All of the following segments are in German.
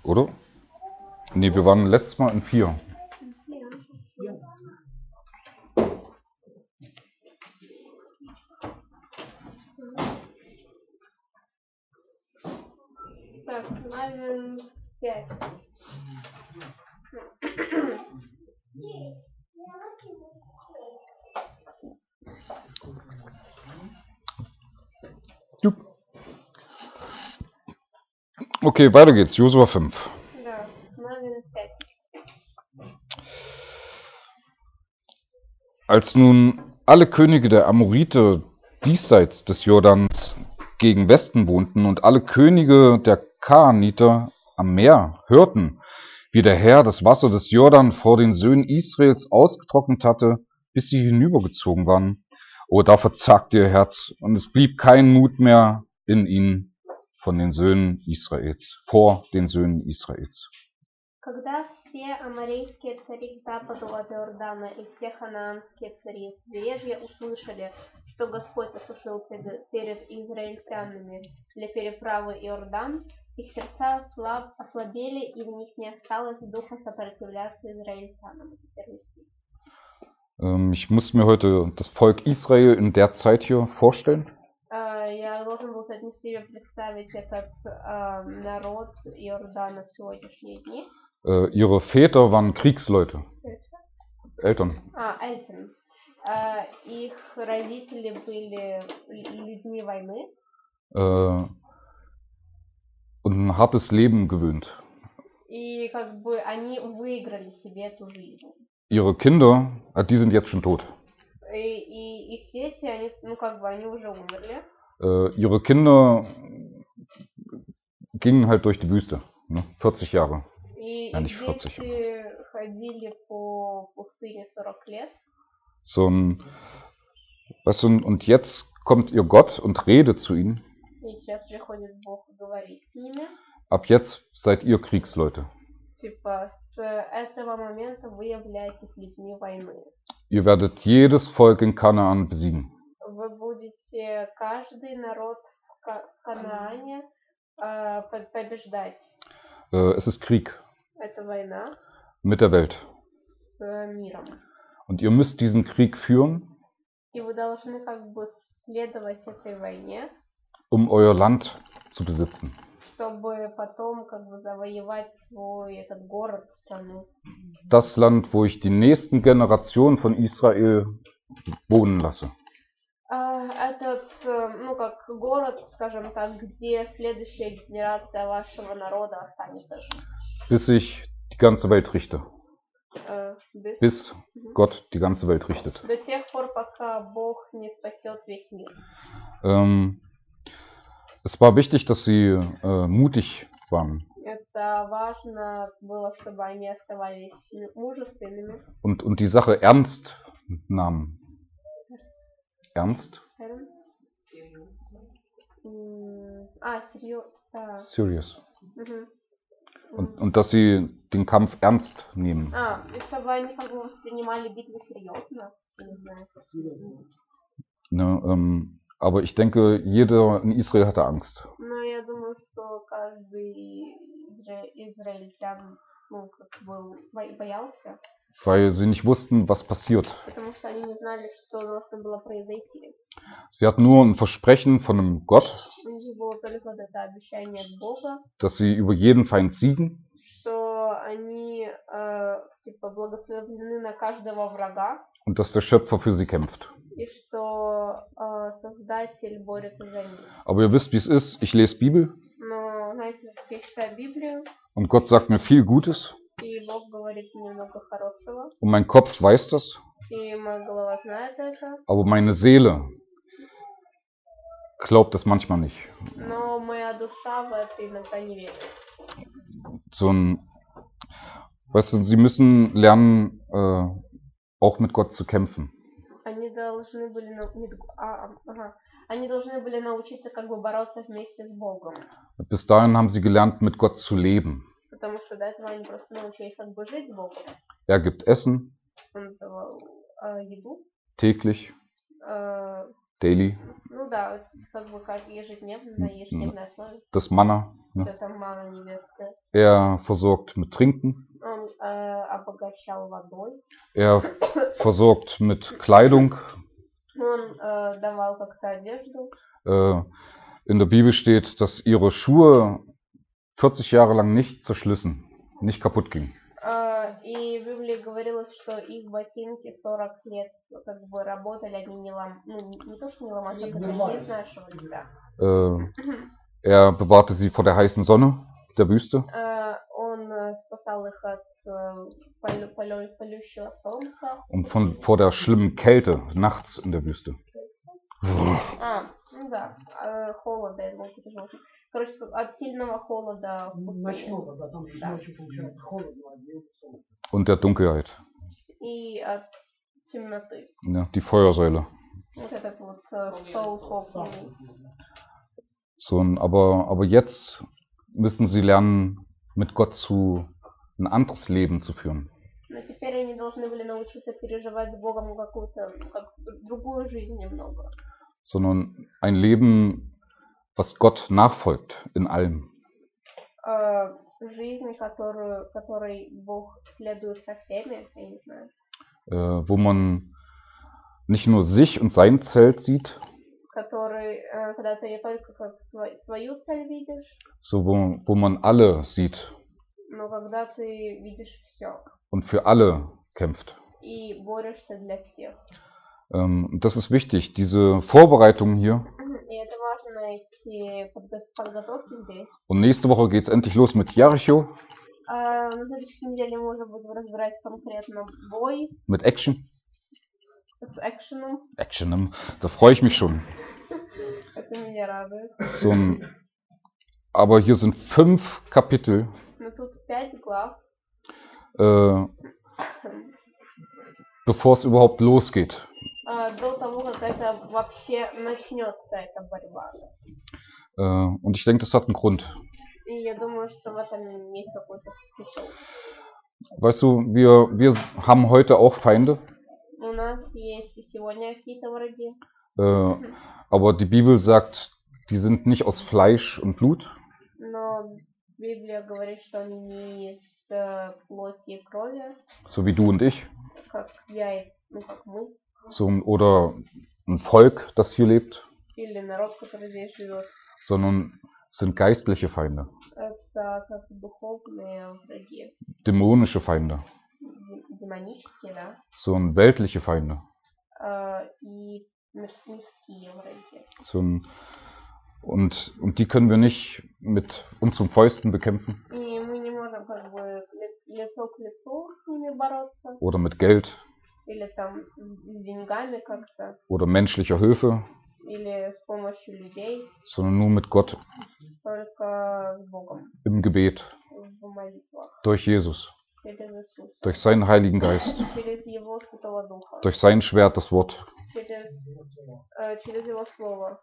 Oder? Ne, wir waren letztes Mal in 4. Так, Навин 5. Okay, weiter geht's. Josua 5. Да, Навин 5. Als nun alle Könige der Amoriter diesseits des Jordans gegen Westen wohnten und alle Könige der Kanaaniter am Meer hörten, wie der Herr das Wasser des Jordan vor den Söhnen Israels ausgetrocknet hatte, bis sie hinübergezogen waren, oh, da verzagte ihr Herz, und es blieb kein Mut mehr in ihnen von den Söhnen Israels, vor den Söhnen Israels. Когда все аморейские цари к западу от Иордана и все ханаанские цари с побережья услышали, что Господь осушил перед израильтянами для переправы Иордан, их сердца ослабели, и в них не осталось духа сопротивляться израильтянам. Ich muss mir heute das Volk Israel in der Zeit hier vorstellen. Я должен был сегодня себе представить этот народ Иордана в сегодняшние дни. Ihre Väter waren Kriegsleute. Eltern. Eltern. Их родители были людьми войны. Und ein hartes Leben gewöhnt. И как бы они выиграли себе эту жизнь. Ihre Kinder, die sind jetzt schon tot. И их дети, они, они уже умерли. Ihre Kinder gingen halt durch die Wüste, ne? 40 Jahre. Ja, nicht 40. Ходили по пустыне 40 лет. So ein, weißt du, und jetzt kommt ihr Gott und redet zu ihnen. И сейчас приходит Бог и говорит с ними. Ab jetzt seid ihr Kriegsleute. Типа, с этого момента вы являетесь людьми войны. Ihr werdet jedes Volk in Kanaan besiegen. Вы будете каждый народ в Канаане побеждать. Es ist Krieg. Это война. Mit der Welt. С миром. Und ihr müsst diesen Krieg führen. И вы должны как бы следовать этой войне. Um euer Land zu besitzen. Чтобы потом как бы завоевать свой этот город, страну. Das Land, wo ich die nächsten Generationen von Israel wohnen lasse. Этот, как город, скажем так, где следующая генерация вашего народа останется жить. Bis ich die ganze Welt richte. Bis Gott die ganze Welt richtet. До тех пор, пока Бог не спасет весь мир. Es war wichtig, dass sie mutig waren. Это важно было, чтобы они оставались мужественными. Und die Sache ernst nahmen. Ernst? Serious. Und dass sie den Kampf ernst nehmen. Чтобы они как бы воспринимали битву серьезно. Ne, aber ich denke, jeder in Israel hatte Angst. Но я думаю, что каждый израильтян боялся. Weil sie nicht wussten, was passiert. Потому что они не знали, что должно было произойти. Sie hatten nur ein Versprechen von einem Gott, У них было только это обещание от Бога, dass sie über jeden Feind siegen. Что они типа благословлены на каждого врага. Und dass der Schöpfer für sie kämpft. И что Создатель борется за них. Aber ihr wisst, wie es ist. Ich lese Bibel. Но, знаете, я читаю Библию. Und Gott sagt mir viel Gutes. И Бог говорит мне много хорошего. Und mein Kopf weiß das. И моя голова знает это. Aber meine Seele glaubt das manchmal nicht. Но моя душа в это иногда не верит. So ein, weißt du, sie müssen lernen, auch mit Gott zu kämpfen. Они должны были научиться как бы бороться вместе с Богом. Bis dahin haben sie gelernt, mit Gott zu leben. Потому что до этого они просто научились как бы жить с Богом. Er gibt Essen. Он давал еду. Täglich. daily, Ну да, как бы как ежедневно, на ежедневной основе. das Manna. Ne? Это манна небесная. Er versorgt mit Trinken, Он обогащал водой. er versorgt mit Kleidung. Он давал как-то одежду. In der Bibel steht, dass ihre Schuhe 40 Jahre lang nicht zerschlissen, nicht kaputt gingen. И в Библии говорилось, что их ботинки 40 лет как бы работали, они не то, что не ломались, а не изнашивались, да. Er bewahrte sie vor der heißen Sonne der Wüste. Он спасал их от палющего солнца. Und vor der schlimmen Kälte nachts in der Wüste. Ну да, холода, я думал, это же короче, от сильного холода в пустыне. Ночного, да, там же ночью получается холодно, а днем солнце. Und der Dunkelheit. И от темноты. Ja, die Feuersäule. Вот этот вот стол огненный. So, aber jetzt müssen sie lernen, mit Gott ein anderes Leben zu führen. Но теперь они должны были научиться переживать с Богом какую-то, как другую жизнь немного. Sondern ein Leben, was Gott nachfolgt in allem. Жизнь, которой Бог следует со всеми, я не знаю. Wo man nicht nur sich und sein Zelt sieht, когда ты не только как свою цель видишь, so wo man alle sieht но когда ты видишь все und für alle kämpft. и борешься для всех. Das ist wichtig, diese Vorbereitungen hier. И это важно, эти подготовки здесь. Und nächste Woche geht es endlich los mit Jericho. На следующей неделе мы уже будем разбирать конкретно бой. Mit Action. С экшеном. Actionem, da freue ich mich schon. Это меня радует. So aber hier sind 5 Kapitel. Но тут 5 глав. Bevor es überhaupt losgeht. До того, как это вообще начнется, эта борьба. Und ich denke, das hat einen Grund. И я думаю, что в этом есть какой-то смысл. Weißt du, wir haben heute auch Feinde. У нас есть и сегодня какие-то враги. Aber die Bibel sagt, die sind nicht aus Fleisch und Blut. Но Библия говорит, что они не из плоти и крови. So wie du und ich. Как я и, как мы. So, oder ein Volk, das hier lebt. Или народ, который здесь живет. Sondern sind geistliche Feinde. Это как духовные враги. Dämonische Feinde. Демонические, да. So weltliche Feinde. И мирские враги. So und die können wir nicht mit unseren Fäusten bekämpfen. И мы не можем как бы лицо к лицу с ними бороться. Oder mit Geld. Или там с деньгами как-то. Oder menschlicher Hilfe. Или с помощью людей. Sondern nur mit Gott. Только с Богом. Im Gebet. В молитвах. Durch Jesus. Через Иисуса. Durch seinen Heiligen Geist. Через Его Святого Духа. Durch sein Schwert, das Wort. Через Его Слово.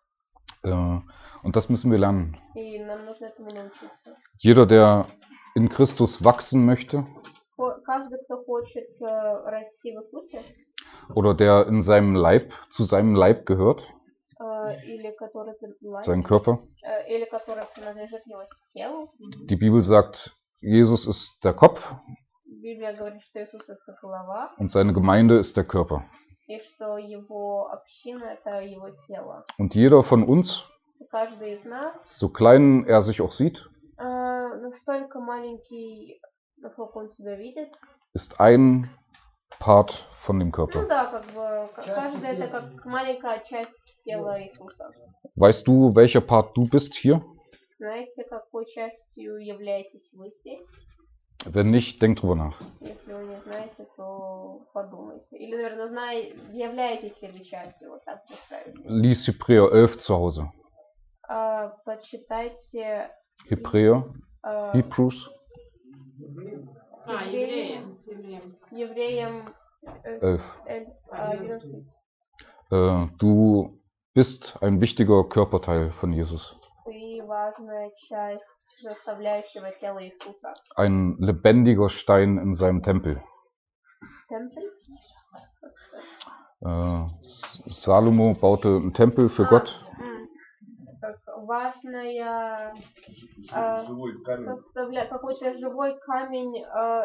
Und das müssen wir lernen. И нам нужно этому научиться. Jeder, der in Christus wachsen möchte, Каждый, кто хочет расти в Иисусе, oder der in seinem Leib, zu seinem Leib gehört, или который seinen Körper. или который принадлежит его телу. Die Bibel sagt, Jesus ist der Kopf Библия говорит, что Иисус это голова, und seine Gemeinde ist der Körper. и что его община это его тело. Und jeder von uns, И каждый из нас, so klein er sich auch sieht, настолько маленький, насколько он себя видит, ist ein Part von dem ну Körper. да, как бы каждый это как маленькая часть тела Иисуса. Weißt du, welcher Part du bist hier? Знаете, какой частью являетесь вы здесь? Wenn nicht, denk drüber nach. Если вы не знаете, то подумайте. Или, наверное, являетесь ли вы частью, вот так представить. Lies Hebräer 11 zu Hause. Почитайте Hebräer, Hebrews. Евреям 11. Du bist ein wichtiger Körperteil von Jesus. Ты важная часть составляющего тела Иисуса. Ein lebendiger Stein in seinem Tempel. Tempel? Salomo baute einen Tempel für Gott. Как важная какой-то живой камень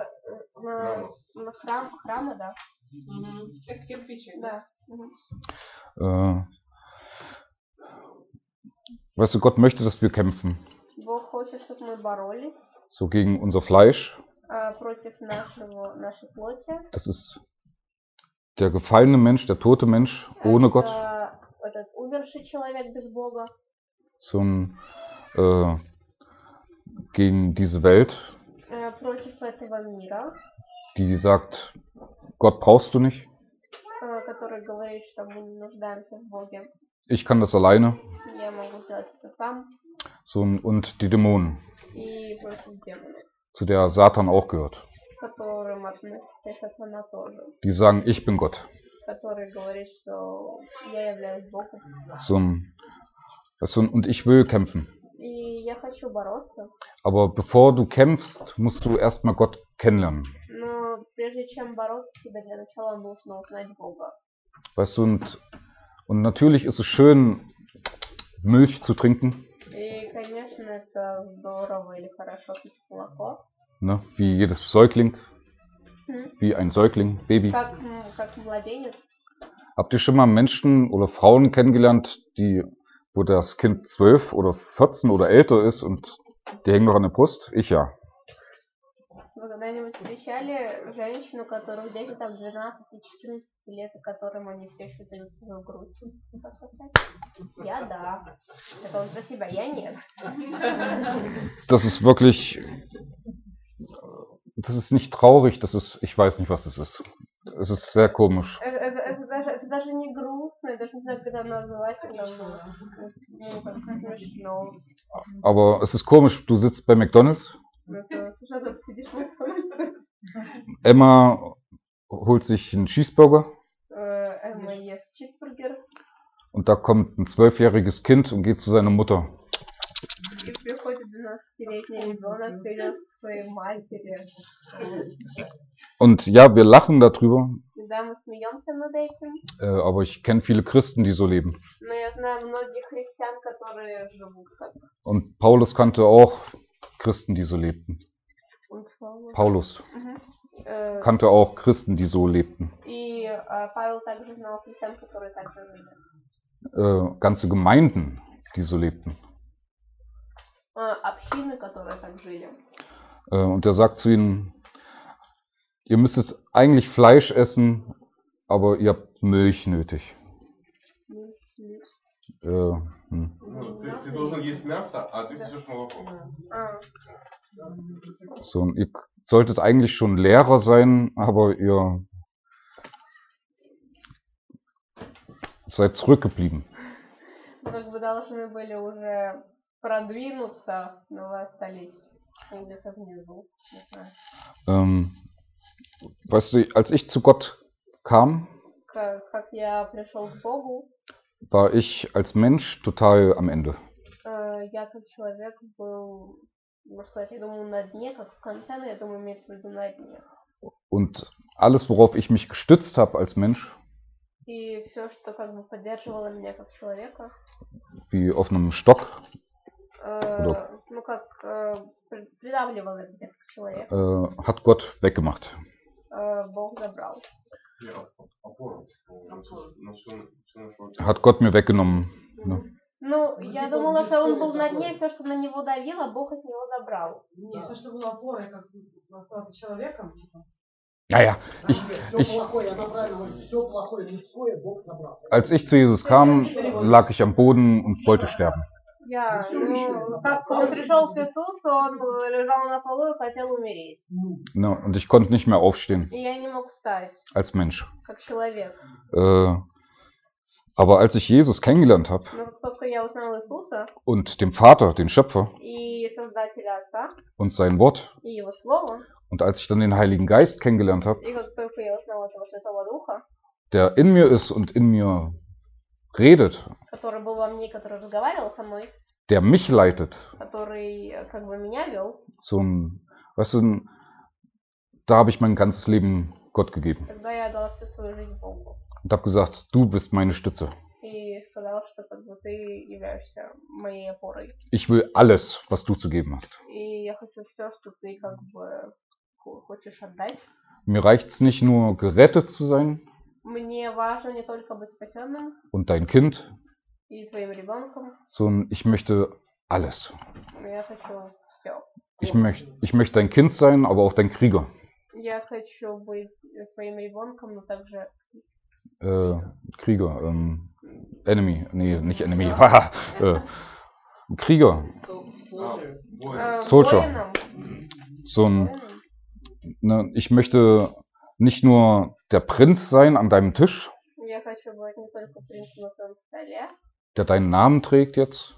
на храма, да. Как кирпичи. Да. Weißt du, Gott möchte, dass wir kämpfen. Бог хочет, чтобы мы боролись. So gegen unser Fleisch. Против нашей плоти. Das ist der gefallene Mensch, der tote Mensch ohne Gott. Этот умерший человек без Бога. Gegen diese Welt, против этого мира, die sagt, Gott brauchst du nicht. который говорит, что мы не нуждаемся в Боге. Ich kann das alleine. Я могу сделать это сам. Und die Dämonen, И против демонов, zu der Satan auch gehört. которым относится Сатана тоже. Die sagen, ich bin Gott. Который говорит, что я являюсь Богом. Und ich will kämpfen. И я хочу бороться. Aber bevor du kämpfst, musst du erstmal Gott kennenlernen. Но прежде чем бороться, тебе для начала нужно узнать Бога. Weißt du, und natürlich ist es schön, Milch zu trinken. И, конечно, это здорово или хорошо пить молоко. Ne, wie jedes Säugling. Wie ein Säugling, Baby. Как младенец. Habt ihr schon mal Menschen oder Frauen kennengelernt, wo das Kind 12 oder 14 oder älter ist und die hängen noch an der Brust? Ich ja. Вы когда-нибудь встречали женщину, у которых дети там 12 и 14 лет, и которым они все еще дают свою грудь пососать? Я да. Это он про себя, я нет. Das ist wirklich, das ist nicht traurig, das ist, ich weiß nicht, was es ist. Es ist sehr komisch. Это даже не грустно, я даже не знаю, как это назвать, как смешно. Aber es ist komisch, du sitzt bei McDonald's. Emma holt sich einen Cheeseburger. Und da kommt ein 12-jähriges Kind und geht zu seiner Mutter. Und ja, wir lachen darüber. Aber ich kenne viele Christen, die so leben. Und Paulus kannte auch Christen, die so lebten. Paulus kannte auch Christen, die so lebten. Ganze Gemeinden, die so lebten. Und er sagt zu ihnen, ihr müsstet eigentlich Fleisch essen, aber ihr habt Milch nötig. So, und ihr solltet eigentlich schon Lehrer sein, aber ihr seid zurückgeblieben. Weißt du, als ich zu Gott kam, war ich als Mensch total am Ende. Und alles, worauf ich mich gestützt habe als Mensch, wie auf einem Stock, hat Gott weggemacht. Hat Gott mir weggenommen. Ne? Ну, я думала, что он был на дне, все, что на него давило, Бог от него забрал. Нет, все, что было опорой, как остаться человеком, типа. Ja, als ich zu Jesus kam, lag ich am Boden und wollte sterben. Ja, как он пришел к Иисусу, он лежал на полу и хотел умереть. No, und ich konnte nicht mehr aufstehen. И я не мог встать. Als Mensch. Как человек. Aber als ich Jesus kennengelernt habe und dem Vater, den Schöpfer und sein Wort und als ich dann den Heiligen Geist kennengelernt habe, der in mir ist und in mir redet, der mich leitet, so ein, weißt du, da habe ich mein ganzes Leben Gott gegeben. und habe gesagt, du bist meine Stütze. и сказал, что как бы ты являешься моей опорой. Ich will alles, was du zu geben hast. И я хочу все, что ты как бы хочешь отдать. Mir reicht's nicht nur, gerettet zu sein Мне важно не только быть спасенным und dein Kind, и твоим ребенком, sondern ich möchte alles. но я хочу все. Ich möchte dein Kind sein, aber auch dein Krieger. Я хочу быть твоим ребенком, но также Krieger, Enemy, nee, nicht Enemy, haha, Krieger, Soldier. воином. So ein, Воином. ne, ich möchte nicht nur der Prinz sein an deinem Tisch, Я хочу быть не только принцем на своем столе, der deinen Namen trägt jetzt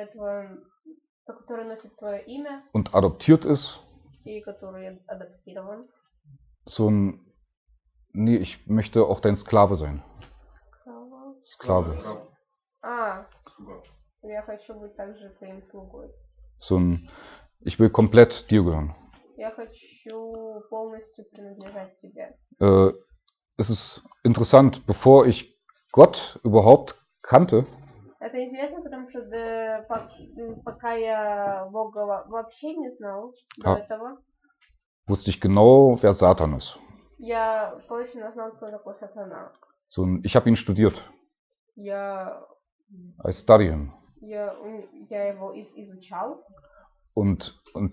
который носит твое имя und adoptiert ist, и который адаптирован. so ein, nee, ich möchte auch dein Sklave sein. Sklave. А, я хочу быть также твоим слугой. So ein, ich will komplett dir gehören. Я хочу полностью принадлежать тебе. Es ist interessant, bevor ich Gott überhaupt kannte, Это интересно, потому что пока я Бога вообще не знал до этого, wusste ich genau, wer Satan ist. я точно знал, кто такой сатана. So ein, ich habe ihn studiert. Я I study him. его изучал, Und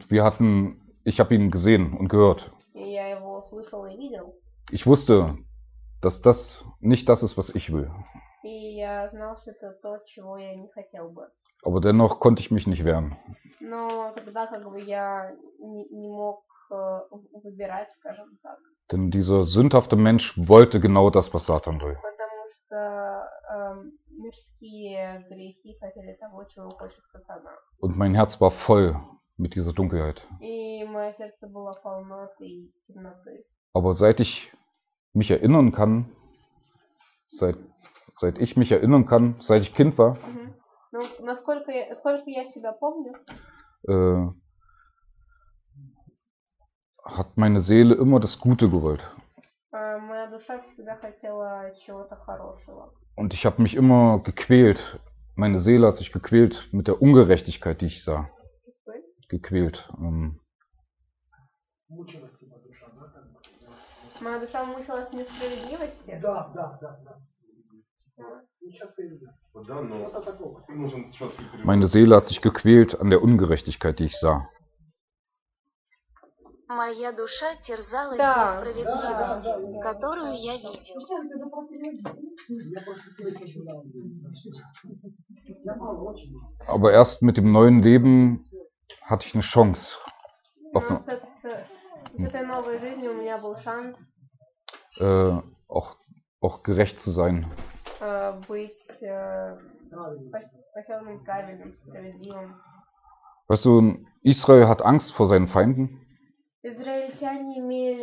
ich habe ihn gesehen und gehört. и я его слышал и видел. Ich wusste, dass das nicht das ist, was ich will. И я знал, что это то, чего я не хотел бы. Aber dennoch konnte ich mich nicht wehren. Но тогда как бы я не мог выбирать, скажем так. Denn dieser sündhafte Mensch wollte genau das, was Satan will. Потому что мирские грехи хотели того, чего хочет сатана. Und mein Herz war voll mit dieser Dunkelheit. И мое сердце было полно этой темноты. Aber seit ich mich erinnern kann, seit ich mich erinnern kann, seit ich Kind war, Ну, сколько я себя помню, hat meine Seele immer das Gute gewollt. моя душа всегда хотела чего-то хорошего. Und ich habe mich immer gequält. Meine Seele hat sich gequält mit der Ungerechtigkeit, die ich sah. Gequält. Моя душа мучилась несправедливости. Да. Да, но нужен четкий перевод. Meine Seele hat sich gequält an der Ungerechtigkeit, die ich sah. Моя душа терзалась Да, несправедливостью, которую я видел. Aber erst mit dem neuen Leben hatte ich eine Chance. Но с этой новой жизнью у меня был шанс Auch gerecht zu sein. быть спасенным, правильным, справедливым. Weißt du, Israel hat Angst vor seinen Feinden. Израильтяне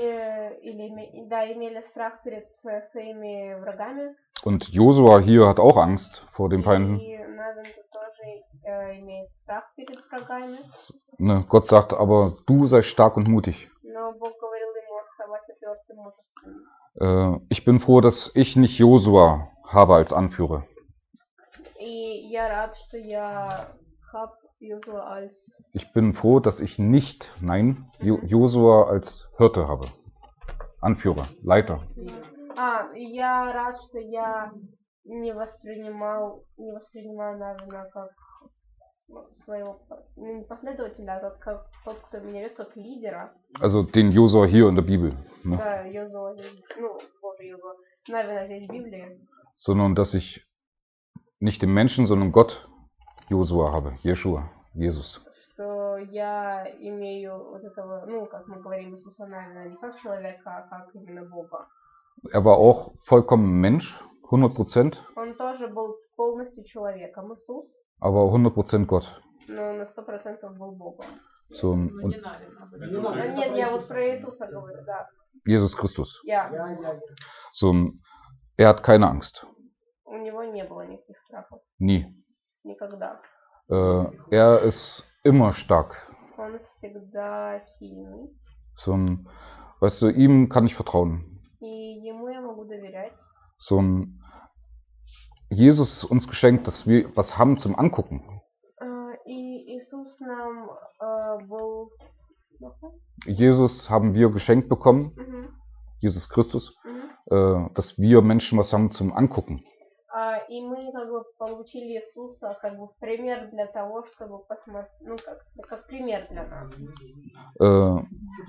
имели страх перед своими врагами. Und Josua hier hat auch Angst vor den Feinden. И Навин тоже имеет страх перед врагами. Ne, Gott sagt aber, du sei stark und mutig. Но Бог говорил ему оставаться твердым и мужественным. Ich bin froh, dass ich nicht Josua habe als Anführer. И я рад, что я habe Josua als Ich bin froh, dass ich nicht, Josua als Hirte habe. Anführer, Leiter. Я рад, что я не воспринимал Навина как своего последователя, а как тот, кто меня ведет, как лидера. Also den Josua hier in der Bibel. Ne? Да, Йозуа здесь, Йозуа. Навина здесь в Библии. Sondern dass ich nicht den Menschen, sondern Gott Josua habe. Jeshua, Jesus. Что я имею вот этого, как мы говорим, Иисуса Навина, не как человека, а как именно Бога. Er war auch vollkommen Mensch, 100%, Он тоже был полностью человеком, Иисус, aber 100% Gott. но на 100% был Богом. So, und Нет, я вот про Иисуса говорю, да. Jesus Christus. Я. So, er hat keine Angst. У него не было никаких страхов. Nie. Никогда. Er ist immer stark. Он всегда сильный. So, weißt du, ihm kann ich vertrauen. И ему я могу доверять. So ein Jesus uns geschenkt, dass wir was haben zum Angucken. И Иисус нам был... Jesus haben wir geschenkt bekommen, Мгм, Jesus Christus, мгм. dass wir Menschen was haben zum Angucken. И мы как бы получили Иисуса как бы в пример для того, чтобы посмотреть, ну как пример для нас. Äh,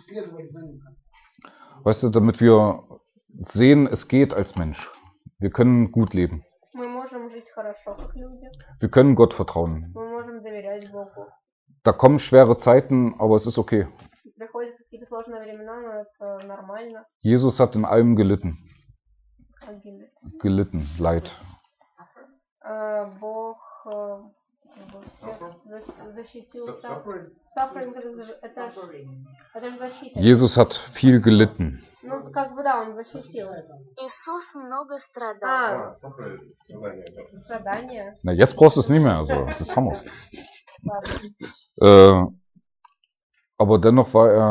weißt du, damit wir sehen, es geht als Mensch. Wir können gut leben. Мы можем жить хорошо как люди, Wir können Gott vertrauen. мы можем доверять Богу. Da kommen schwere Zeiten, aber es ist okay. Приходят какие-то сложные времена, но это нормально. Jesus hat in allem gelitten. Погибнет. Gelitten, Leid. Бог как бы всех защитил. Suffering это же защита. Jesus hat viel gelitten. Ну, как бы да, он защитил. Иисус много страдал. Страдания. Na, jetzt brauchst du es nicht mehr, also jetzt haben wir Ладно. es. Aber dennoch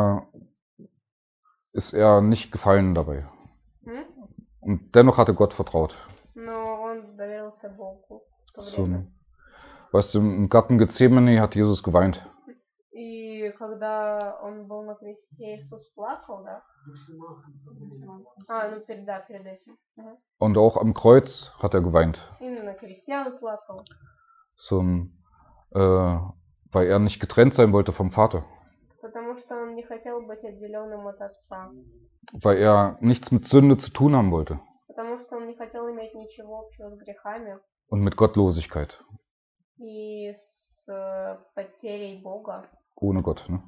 ist er nicht gefallen dabei. М? Und dennoch hat er Gott vertraut. Но он доверился Богу в то So, время. weißt du, im Garten Gethsemane hat Jesus geweint. И когда он был на кресте, Иисус плакал, да? Ну перед этим. Ага. Und auch am Kreuz hat er geweint. И на кресте он плакал. So, weil er nicht getrennt sein wollte vom Vater. Потому что он не хотел быть отделенным от Отца. Weil er nichts mit Sünde zu tun haben wollte. Потому что он не хотел иметь ничего общего с грехами Und mit Gottlosigkeit. и с потерей Бога. Ohne Gott. Ne?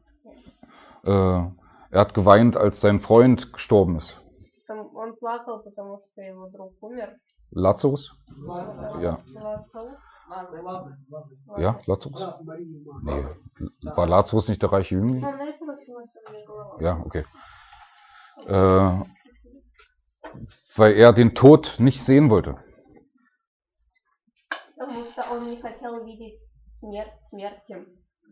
М. Er hat geweint, als sein Freund gestorben ist. Он плакал, потому что его друг умер. Lazarus? Ja. Лазарус. Ja, Lazarus? Nee. War Lazarus nicht der reiche Jüngling? Ну, на это началась у меня голова. Ja, okay. Weil er den Tod nicht sehen wollte. Потому что он не хотел видеть смерти.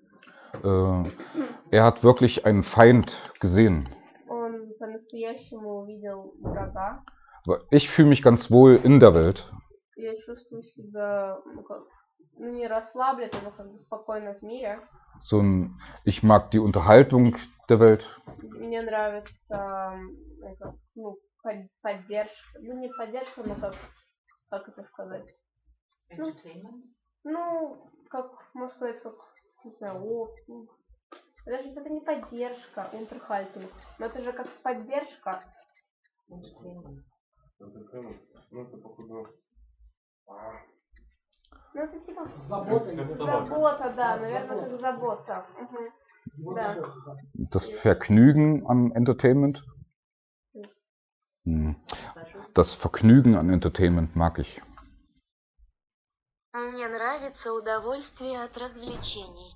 Er hat wirklich einen Feind gesehen. Он по-настоящему увидел врага. Ich fühle mich ganz wohl in der Welt. Я чувствую себя, не расслабленно, но как бы спокойно в мире. Ich mag die Unterhaltung der Welt. Мне нравится поддержка. Ну, не поддержка, но как это сказать? Ну, как, можно сказать, как, не знаю, даже это не поддержка, Unterhaltung, но это же как поддержка. Ну, это типа забота, да, наверное, как забота. Угу. Да. Das Vergnügen an Entertainment? Das Vergnügen an Entertainment mag ich. Мне нравится удовольствие от развлечений.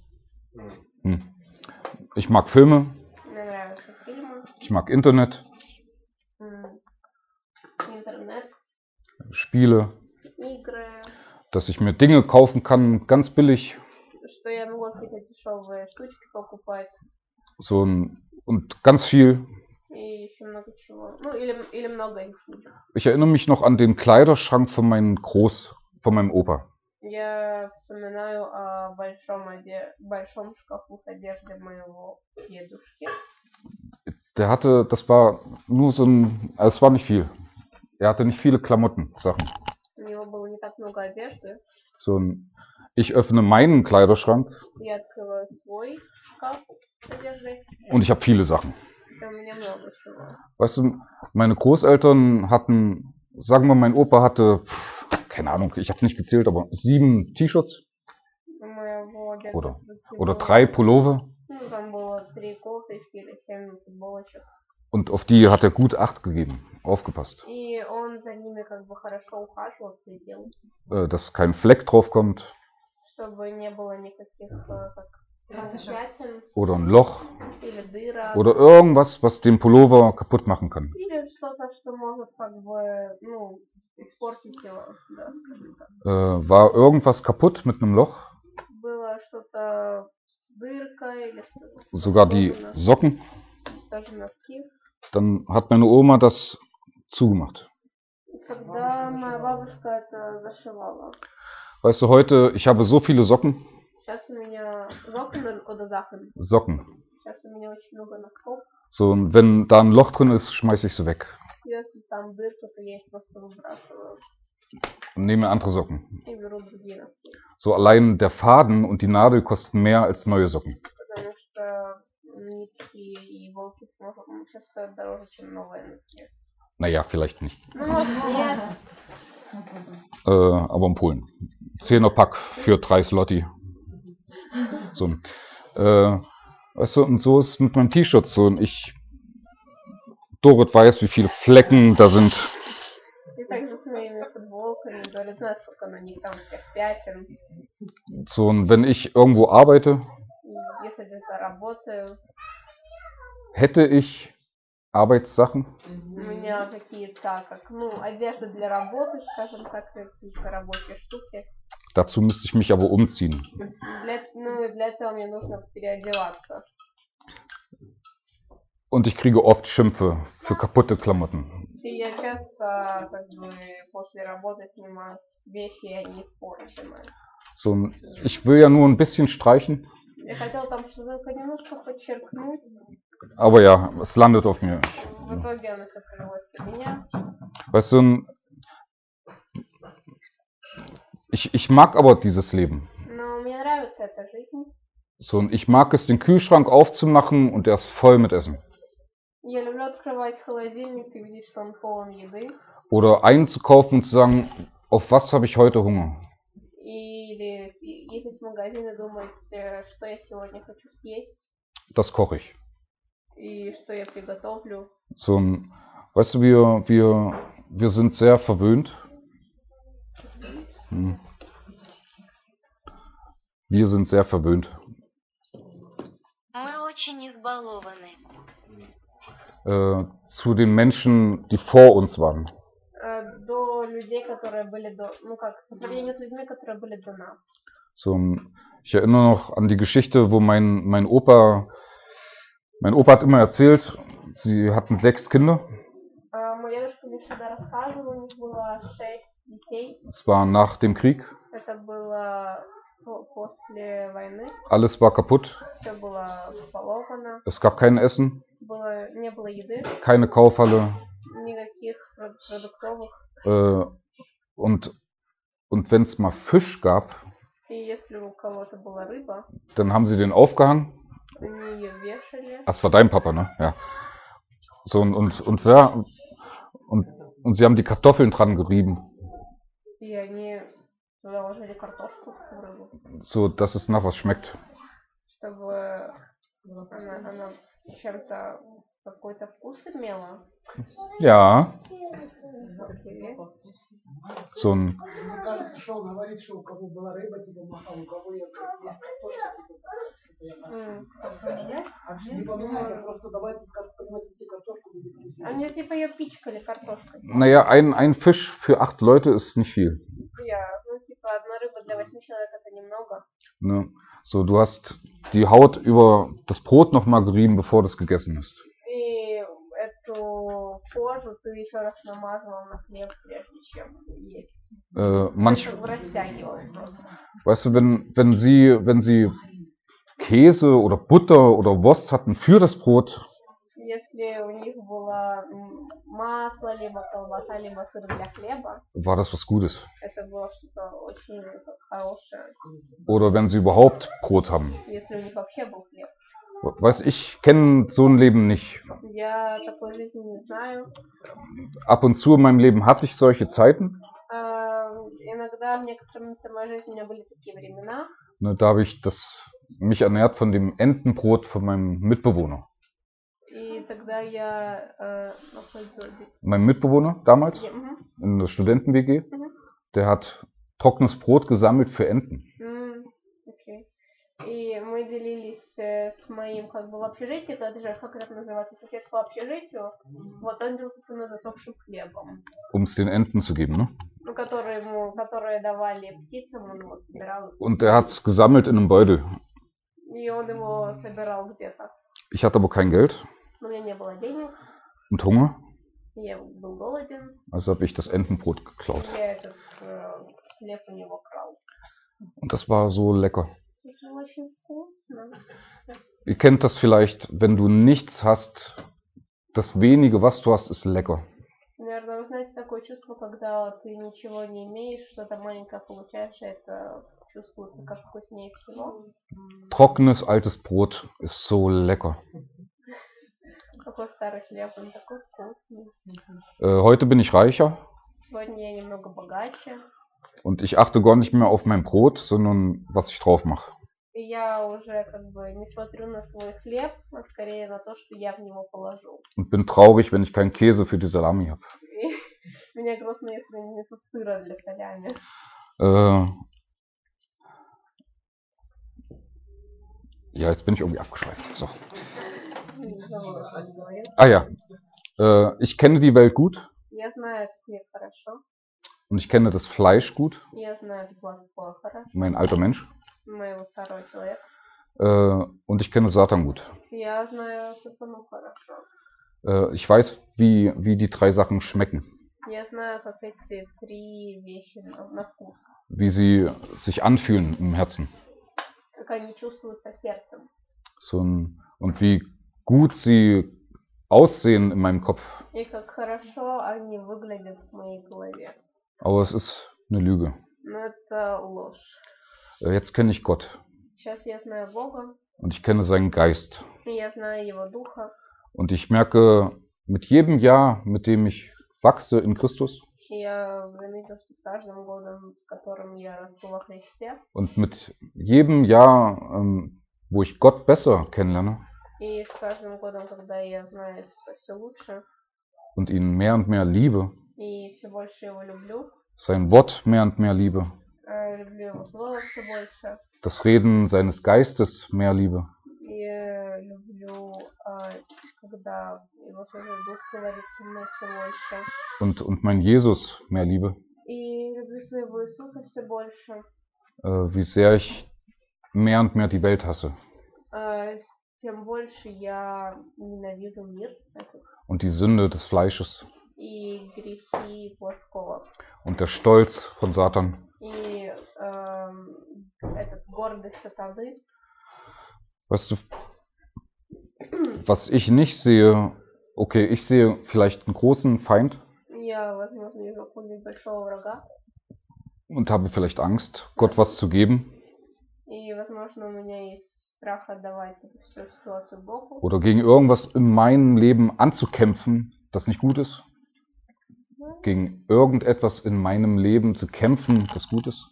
Ich mag Filme. Мне нравятся фильмы. Ich mag Internet. Интернет. Spiele. Игры. Dass ich mir Dinge kaufen kann, ganz billig. Что я могу какие-то дешевые штучки покупать. Und ganz viel. И еще много чего. Ну, или много их. Ich erinnere mich noch an den Kleiderschrank von meinem Opa. Я вспоминаю о большом шкафу с одеждой моего дедушки. Das war nur es war nicht viel. Er hatte nicht viele Klamotten-Sachen. У него было не так много одежды. Ich öffne meinen Kleiderschrank. Я открываю свой шкаф с одеждой. Und ich habe viele Sachen. У меня много чего. Weißt du, meine Großeltern hatten, sagen wir, mein Opa hatte, keine Ahnung, ich habe nicht gezählt, aber 7 T-Shirts. Oder 3 Pullover. Ну, там было 3 кофточки или 7 футболочек. Und auf die hat er gut Acht gegeben, aufgepasst. И он за ними как бы хорошо ухаживал, следил. Dass kein Fleck drauf kommt. Чтобы не было никаких пятен. Oder ein Loch. Или дыра. Oder irgendwas, was den Pullover kaputt machen kann. Или что-то, что может как бы, ну, испортить его, да, скажем так. War irgendwas kaputt mit einem Loch? Было что-то с дыркой или что-то. Sogar die Socken. Даже носки. Dann hat meine Oma das zugemacht. Когда моя бабушка это зашивала. Weißt du, heute, ich habe so viele Socken. Сейчас у меня Socken oder Sachen. Socken. Сейчас у меня очень много носков. So, und wenn da ein Loch drin ist, schmeiße ich sie weg. Если там дырка, то я их просто выбрасываю Und nehme andere Socken. и беру другие носки. So, allein der Faden und die Nadel kosten mehr als neue Socken. Потому что нитки и волки сейчас стоят дороже, чем новые носки. Naja, vielleicht nicht. Ну, может, нет. Aber in Polen. 10er Pack für 3 Zloty. So. Weißt du, und so ist es mit meinem T-Shirt so. Und Dorit weiß, wie viele Flecken da sind. И также с моими футболками. Говорит, знаешь, сколько на них там всех пятен. So, und wenn ich irgendwo arbeite, И если где-то работаю, hätte ich Arbeitssachen, у меня какие-то, как, одежда для работы, скажем так, какие-то рабочие штуки. dazu müsste ich mich aber umziehen. Для этого мне нужно переодеваться. Und ich kriege oft Schimpfe für kaputte Klamotten. И я часто, после работы снимаю вещи, и они испорчены. So, ich will ja nur ein bisschen streichen, Я хотела там что-то немножко подчеркнуть. aber ja, es landet auf mir. В итоге оно все повелось на меня. Weißt du, ich mag aber dieses Leben. Но мне нравится эта жизнь. So, und ich mag es, den Kühlschrank aufzumachen und der ist voll mit Essen. Я люблю открывать холодильник и видеть, что он полон еды. Oder einzukaufen und zu sagen, auf was habe ich heute Hunger? Или ехать в магазин и думать, что я сегодня хочу съесть. Das koche ich. И что я приготовлю. So, weißt du, wir sind sehr verwöhnt. Wir sind sehr verwöhnt. Мы очень избалованы. Zu den Menschen, die vor uns waren. До людей, которые были до... по сравнению с людьми, которые были до нас. So, ich erinnere noch an die Geschichte, wo mein Opa hat immer erzählt, sie hatten 6 Kinder. Мой дедушка мне всегда рассказывал, у них было 6 детей. Es war nach dem Krieg. Это было после войны. Alles war kaputt. Все было поломано. Es gab kein Essen. Не было еды. Keine Kaufhalle. Никаких продуктовых. Und wenn es mal Fisch gab, И если у кого-то была рыба, dann haben sie den aufgehangen. они ее вешали. Das war dein Papa, ne? Ja. So, und sie haben die Kartoffeln dran gerieben. И они туда ложили картошку в рыбу. So, dass es nach was schmeckt. Чтобы она чем-то какой-то вкус имела. Ja. Okay. So ein. Мне кажется, что он говорит, что у кого была рыба, типа махал, у кого есть картошка, не поменяйте, просто давайте приносите картошку. Они типа ее пичкали картошкой. Naja, ein Fisch für 8 Leute ist nicht viel. Типа одна рыба для 8 человек это немного. Ne? So, du hast die Haut über das Brot nochmal gerieben, bevor das gegessen ist. И эту кожу ты еще раз намазывал на хлеб, прежде чем есть. Растягивал просто. Weißt du, wenn sie Käse oder Butter oder Wurst hatten für das Brot, Если у них было масло, либо колбаса, либо сыр для хлеба, war das was Gutes. это было что-то очень хорошее. Oder wenn sie überhaupt Brot haben. Если у них вообще был хлеб. Weißt du, ich kenne so ein Leben nicht. Я такой жизни не знаю. Ab und zu in meinem Leben hatte ich solche Zeiten. Иногда в некоторых моментах моей жизни у меня были такие времена. Ne, da habe ich mich ernährt von dem Entenbrot von meinem Mitbewohner. И тогда я Mein Mitbewohner damals in der Studenten-WG, der hat trockenes Brot gesammelt für Enten. Okay. И мы делились с моим в общежитии, это же как это называется, сосед по общежитию. Вот он делился со мной засохшим хлебом. Um es den Enten zu geben, ne? Которые давали птицам, он его собирал. Und er hat es gesammelt in einem Beutel. И он его собирал где-то. Ich hatte aber kein Geld. У меня не было денег. Und Hunger. Я был голоден, also habe ich das Entenbrot geklaut. я этот хлеб у него крал. Und das war so lecker. Это очень вкусно. Ihr kennt das vielleicht, wenn du nichts hast, das wenige, was du hast, ist lecker. Наверное, вы знаете такое чувство, когда ты ничего не имеешь, что-то маленькое получаешь, и это чувствуется как вкуснее всего. Trockenes, altes Brot ist so lecker. Такой старый хлеб, он такой вкусный. Heute bin ich reicher Сегодня я немного богаче, und ich achte gar nicht mehr auf mein Brot, sondern was ich drauf mache. и я уже как бы не смотрю на свой хлеб, а скорее на то, что я в него положу. Und bin traurig, wenn ich keinen Käse für die Salami habe. И меня грустно, если нет сыра для солями. Ja, jetzt bin ich irgendwie abgeschweift. So. Забыла, что говорил. Ah ja, ich kenne die Welt gut Я знаю этот мир хорошо, und ich kenne das Fleisch gut, я знаю это плотское хорошо, mein alter Mensch, моего старого человека. und ich kenne Satan gut. Я знаю сатану хорошо. Ich weiß, wie die drei Sachen schmecken, Я знаю, как эти три вещи на вкус, wie sie sich anfühlen im Herzen. как они чувствуются сердцем, Und wie gut sie aussehen in meinem Kopf. и как хорошо они выглядят в моей голове. Aber es ist eine Lüge. Но это ложь. Jetzt kenne ich Gott Сейчас я знаю Бога, und ich kenne seinen Geist. и я знаю Его Духа, Und ich merke, mit jedem Jahr, mit dem ich wachse in Christus и я заметил, что с каждым годом, с которым я расту во Христе, und mit jedem Jahr, wo ich Gott besser kennenlerne и с каждым годом, когда я знаю Иисуса все лучше, und ihn mehr und mehr liebe, и все больше Его люблю, sein Wort mehr und mehr liebe, люблю Его Слово все больше, das Reden seines Geistes mehr liebe, и люблю, когда Его Святой Дух говорит со мной все больше, und meinen Jesus mehr liebe, и люблю своего Иисуса все больше, wie sehr ich mehr und mehr die Welt hasse тем больше я ненавижу мир этот, und die Sünde des Fleisches и грехи плотского, und der Stolz von Satan. и этот гордость сатаны. Weißt du, was ich nicht sehe, okay, ich sehe vielleicht einen großen Feind Я, возможно, вижу какого-нибудь большого врага, und habe vielleicht Angst, Gott was zu geben и, возможно, у меня есть страх отдавать эту всю ситуацию Богу, oder gegen irgendwas in meinem Leben anzukämpfen, das nicht gut ist. Gegen irgendetwas in meinem Leben zu kämpfen, das gut ist,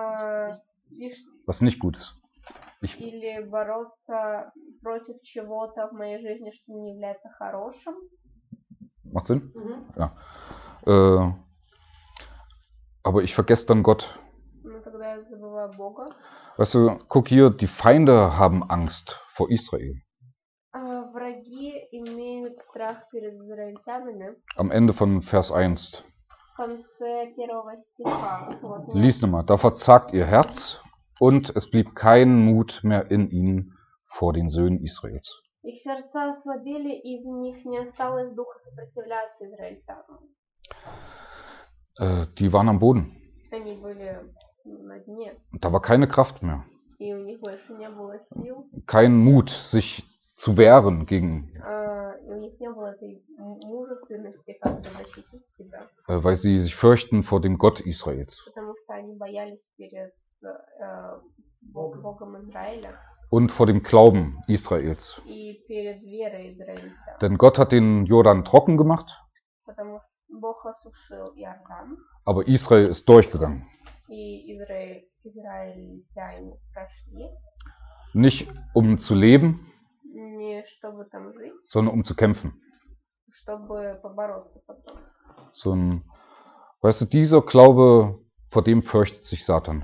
was nicht gut ist. или бороться против чего-то в моей жизни, что не является хорошим. Macht Sinn? Ja. Aber ich vergesse dann Gott. Но тогда я забываю Бога. Weißt du, guck hier, die Feinde haben Angst vor Israel. Враги имеют страх перед израильтянами. Am Ende von Vers 1. В конце первого стиха. Вот, Lies nochmal. Da verzagt ihr Herz und es blieb kein Mut mehr in ihnen vor den Söhnen Israels. Их сердца ослабели, и в них не осталось духа сопротивляться израильтянам. Die waren am Boden. Они были на дне, Da war keine Kraft mehr. и у них больше не было сил, Kein Mut, sich zu wehren gegen, и у них не было этой мужественности, как бы защитить себя, weil sie sich fürchten vor dem Gott Israels потому что они боялись перед Богом Израиля und vor dem Glauben Israels. и перед верой израильтян, Denn Gott hat den Jordan trocken gemacht, потому что Бог осушил Иордан, aber Israel ist durchgegangen. и израильтяне прошли, Nicht um zu leben, не чтобы там жить, sondern um zu kämpfen. чтобы побороться потом. Weißt du, dieser Glaube, vor dem fürchtet sich Satan.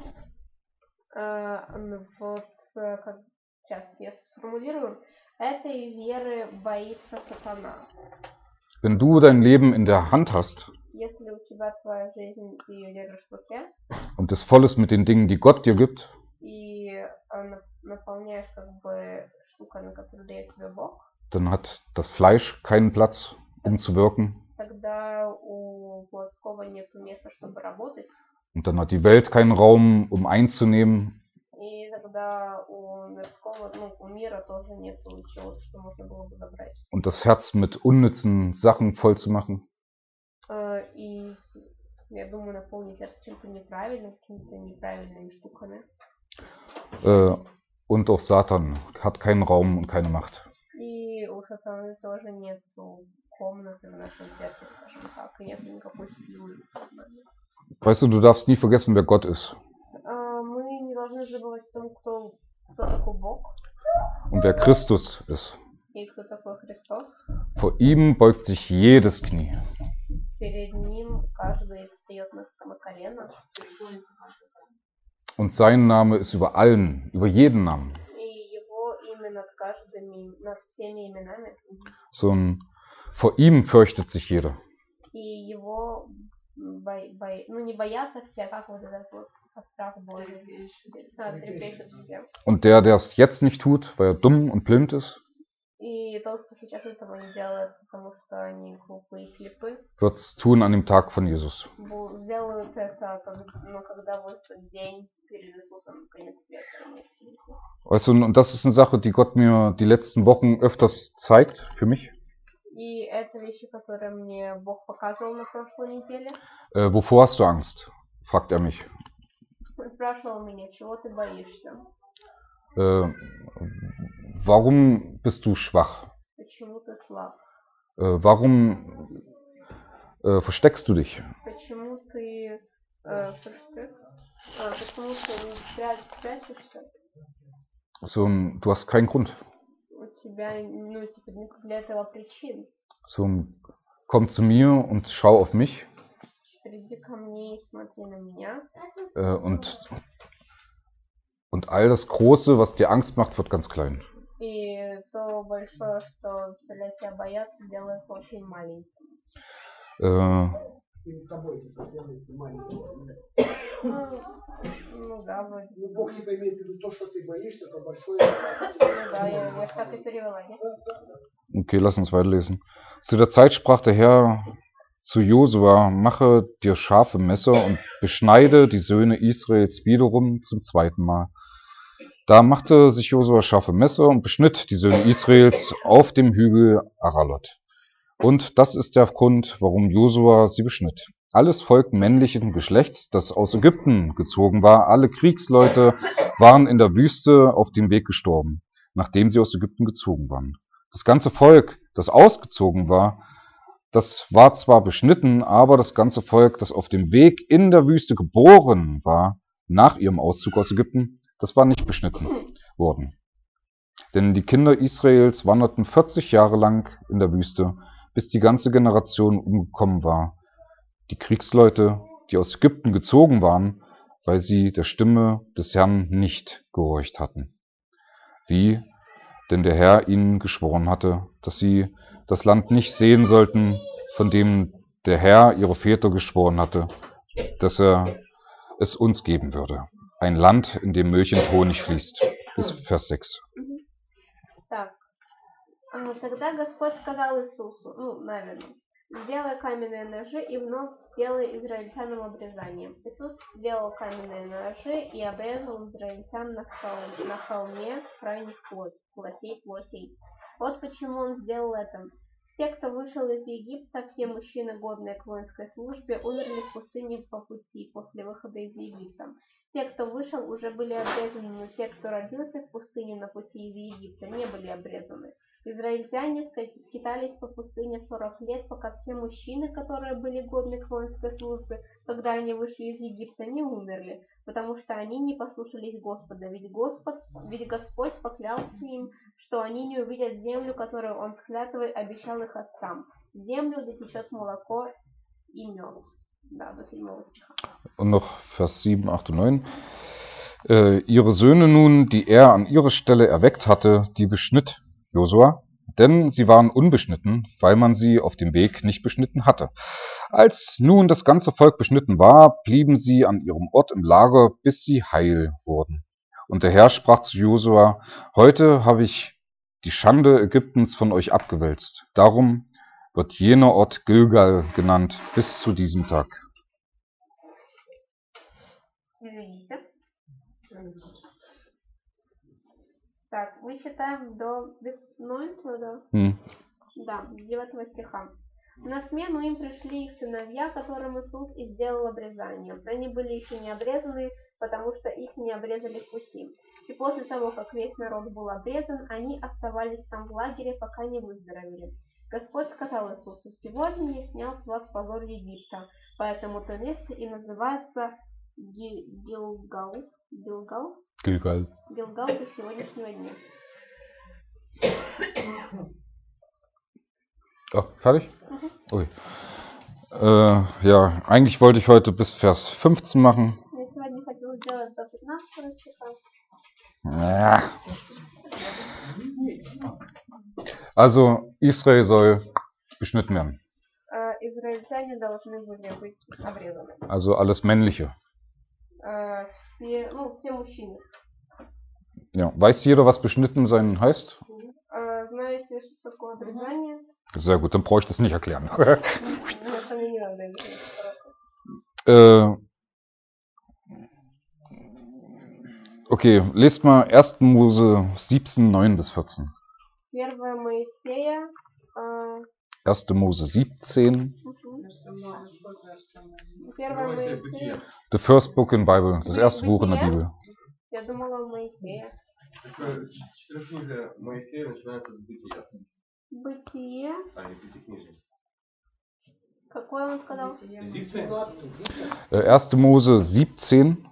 Вот как сейчас я сформулирую, этой веры боится сатана. Wenn du dein Leben in der Hand hast Если у тебя твоя жизнь, ты ее держишь в руке, und es voll ist mit den Dingen, die Gott dir gibt, и наполняешь как бы штуками, которые дает тебе Бог, dann hat das Fleisch keinen Platz, um zu wirken. тогда когда у плотского нет места, чтобы работать, und dann hat die Welt keinen Raum, um einzunehmen, и тогда у мирского, ну, у мира тоже нет чего-то, что можно было бы забрать. und das Herz mit unnützen Sachen voll zu machen. И я думаю, наполнить это чем-то неправильным, какими-то неправильными штуками. Und auch Satan hat keinen Raum und keine Macht. И у сатаны тоже нет комнаты в нашем сердце, скажем так, и нет никакой силы. Weißt du, du darfst nie vergessen, wer Gott ist Мы не должны забывать о том, кто такой Бог und wer Christus ist. и кто такой Христос. Vor ihm beugt sich jedes Knie. Перед ним каждый встает на колено. Und sein Name ist über allen, über jeden Namen. И его имя над всеми именами. Vor ihm fürchtet sich jeder. И его не боятся все, как вот этот вот страх Божий. Трепещут все. Und der es jetzt nicht tut, weil er dumm und blind ist, И тот, кто сейчас этого не делает, потому что они глупые и слепы, wird es tun an dem Tag von Jesus. сделают это, когда будет день перед Иисусом, конец света. Weißt du, und das ist eine Sache, die Gott mir die letzten Wochen öfters zeigt, für mich. И это вещи, которые мне Бог показывал на прошлой неделе. Wovor hast du Angst? Fragt er mich. Он спрашивал меня, чего ты боишься? Warum bist du schwach? Почему ты слаб? Warum versteckst du dich? Почему ты прячешься? Du hast keinen Grund. У тебя, нет для этого причин. Komm zu mir und schau auf mich. Приди ко мне и смотри на меня. Und all das Große, was dir Angst macht, wird ganz klein. И то большое, что заставляет тебя бояться, делается очень маленьким. Перед тобой делается маленьким. Ну да, вроде. Ну, Бог типа имеет в виду то, что ты боишься, то большое. Ну да, я так и перевела, нет? Okay, lass uns weiterlesen. Zu der Zeit sprach der Herr zu Josua: Mache dir scharfe Messer und beschneide die Söhne Israels wiederum zum zweiten Mal. Da machte sich Josua scharfe Messer und beschnitt die Söhne Israels auf dem Hügel Aralot. Und das ist der Grund, warum Josua sie beschnitt. Alles Volk männlichen Geschlechts, das aus Ägypten gezogen war, alle Kriegsleute, waren in der Wüste auf dem Weg gestorben, nachdem sie aus Ägypten gezogen waren. Das ganze Volk, das ausgezogen war, das war zwar beschnitten, aber das ganze Volk, das auf dem Weg in der Wüste geboren war, nach ihrem Auszug aus Ägypten, das war nicht beschnitten worden. Denn die Kinder Israels wanderten 40 Jahre lang in der Wüste, bis die ganze Generation umgekommen war. Die Kriegsleute, die aus Ägypten gezogen waren, weil sie der Stimme des Herrn nicht gehorcht hatten. Wie denn der Herr ihnen geschworen hatte, dass sie das Land nicht sehen sollten, von dem der Herr ihre Väter geschworen hatte, dass er es uns geben würde. Ein Land, in dem Milch und Honig fließt. Bis Vers 6. Так. Тогда Господь сказал Иисусу, наверное, сделай каменные ножи и вновь сделай израильтянам обрезание. Иисус сделал каменные ножи и обрезал израильтян на холме крайних плотей. Вот почему он сделал это. Все, кто вышел из Египта, все мужчины, годные к воинской службе, умерли в пустыне по пути после выхода из Египта. Те, кто вышел, уже были обрезаны, но те, кто родился в пустыне на пути из Египта, не были обрезаны. Израильтяне скитались по пустыне 40 лет, пока все мужчины, которые были годны к воинской службе, когда они вышли из Египта, не умерли, потому что они не послушались Господа. Ведь Господь поклялся им, что они не увидят землю, которую Он с клятвой обещал их отцам. Землю, где течет молоко и мед. Да, до 7 стиха. Und noch Vers 7, 8 und 9. Ihre Söhne nun, die er an ihre Stelle erweckt hatte, die beschnitt Josua, denn sie waren unbeschnitten, weil man sie auf dem Weg nicht beschnitten hatte. Als nun das ganze Volk beschnitten war, blieben sie an ihrem Ort im Lager, bis sie heil wurden. Und der Herr sprach zu Josua: Heute habe ich die Schande Ägyptens von euch abgewälzt. Darum wird jener Ort Gilgal genannt bis zu diesem Tag. Извините. Так, мы читаем до 19, да? Да, 9 стиха. На смену им пришли их сыновья, которым Иисус и сделал обрезание. Они были еще не обрезаны, потому что их не обрезали в пути. И после того, как весь народ был обрезан, они оставались там в лагере, пока не выздоровели. Господь сказал Иисусу: «Сегодня я снял с вас позор Египта, поэтому то место и называется Гилгал до сегодняшнего дня». Oh, fertig? Ui. Ja, eigentlich wollte ich heute bis Vers 15 machen. Я сегодня хотела сделать до 15 стиха. Ja. Also, Israel soll beschnitten werden. Израильтяне должны были быть обрезаны. Also alles Männliche. Все мужчины. Ja. Weiß jeder, was beschnitten sein heißt? Знаете, что такое обрезание? Sehr gut, dann brauche ich das nicht erklären. Это мне не надо объяснять. Okay, lest mal 1. Mose 17, 9 bis 14. 1 Моисея. 1. Mose 17. 1 Моисея. The first book in Bible, das erste Buch in der Bibel. Я думала Моисея. Четырехкнижие Моисея начинается с Бытия. Бытие. Не Пятикнижие. Какой он сказал? 1. Mose 17,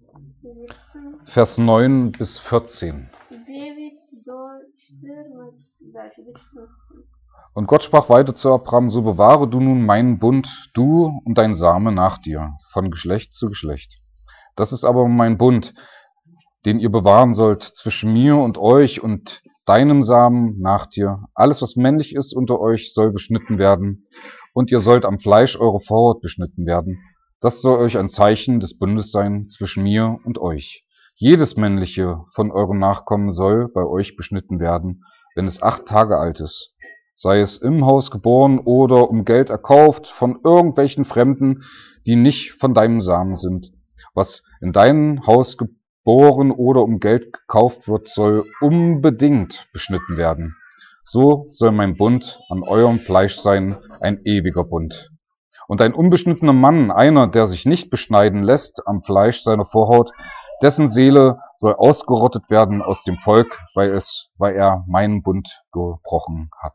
Vers 9 bis 14. 9 до 14. Дальше, до 14. Und Gott sprach weiter zu Abraham: So bewahre du nun meinen Bund, du und dein Same nach dir, von Geschlecht zu Geschlecht. Das ist aber mein Bund, den ihr bewahren sollt zwischen mir und euch und deinem Samen nach dir. Alles, was männlich ist unter euch, soll beschnitten werden, und ihr sollt am Fleisch eurer Vorhaut beschnitten werden. Das soll euch ein Zeichen des Bundes sein zwischen mir und euch. Jedes männliche von euren Nachkommen soll bei euch beschnitten werden, wenn es 8 Tage alt ist. Sei es im Haus geboren oder um Geld erkauft von irgendwelchen Fremden, die nicht von deinem Samen sind. Was in deinem Haus geboren oder um Geld gekauft wird, soll unbedingt beschnitten werden. So soll mein Bund an eurem Fleisch sein, ein ewiger Bund. Und ein unbeschnittener Mann, einer, der sich nicht beschneiden lässt am Fleisch seiner Vorhaut, dessen Seele soll ausgerottet werden aus dem Volk, weil er meinen Bund gebrochen hat.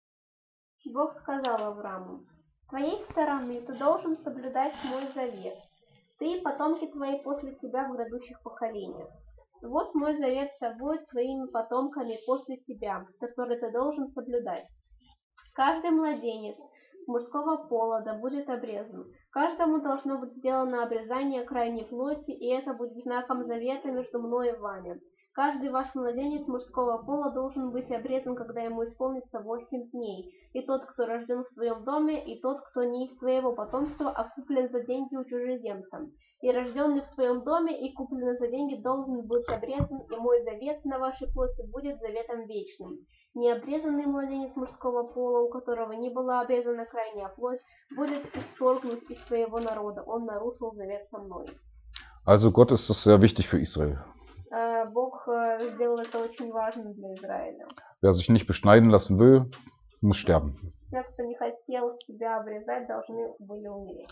Бог сказал Аврааму: «С твоей стороны ты должен соблюдать мой завет, ты и потомки твои после тебя в грядущих поколениях. Вот мой завет с тобой, твоими потомками после тебя, который ты должен соблюдать. Каждый младенец мужского пола да будет обрезан. Каждому должно быть сделано обрезание крайней плоти, и это будет знаком завета между мной и вами. Каждый ваш младенец мужского пола должен быть обрезан, когда ему исполнится 8 дней. И тот, кто рожден в твоем доме, и тот, кто не из твоего потомства, а куплен за деньги у чужеземца. И рожденный в твоем доме, и купленный за деньги, должен быть обрезан, и мой завет на вашей плоти будет заветом вечным. Необрезанный младенец мужского пола, у которого не была обрезана крайняя плоть, будет исторгнут из своего народа. Он нарушил завет со мной». Also Gott ist es sehr wichtig für Israel. Бог сделал это очень важно для Израиля. Wer sich nicht beschneiden lassen will, muss sterben. Те, кто не хотел себя обрезать, должны были умереть.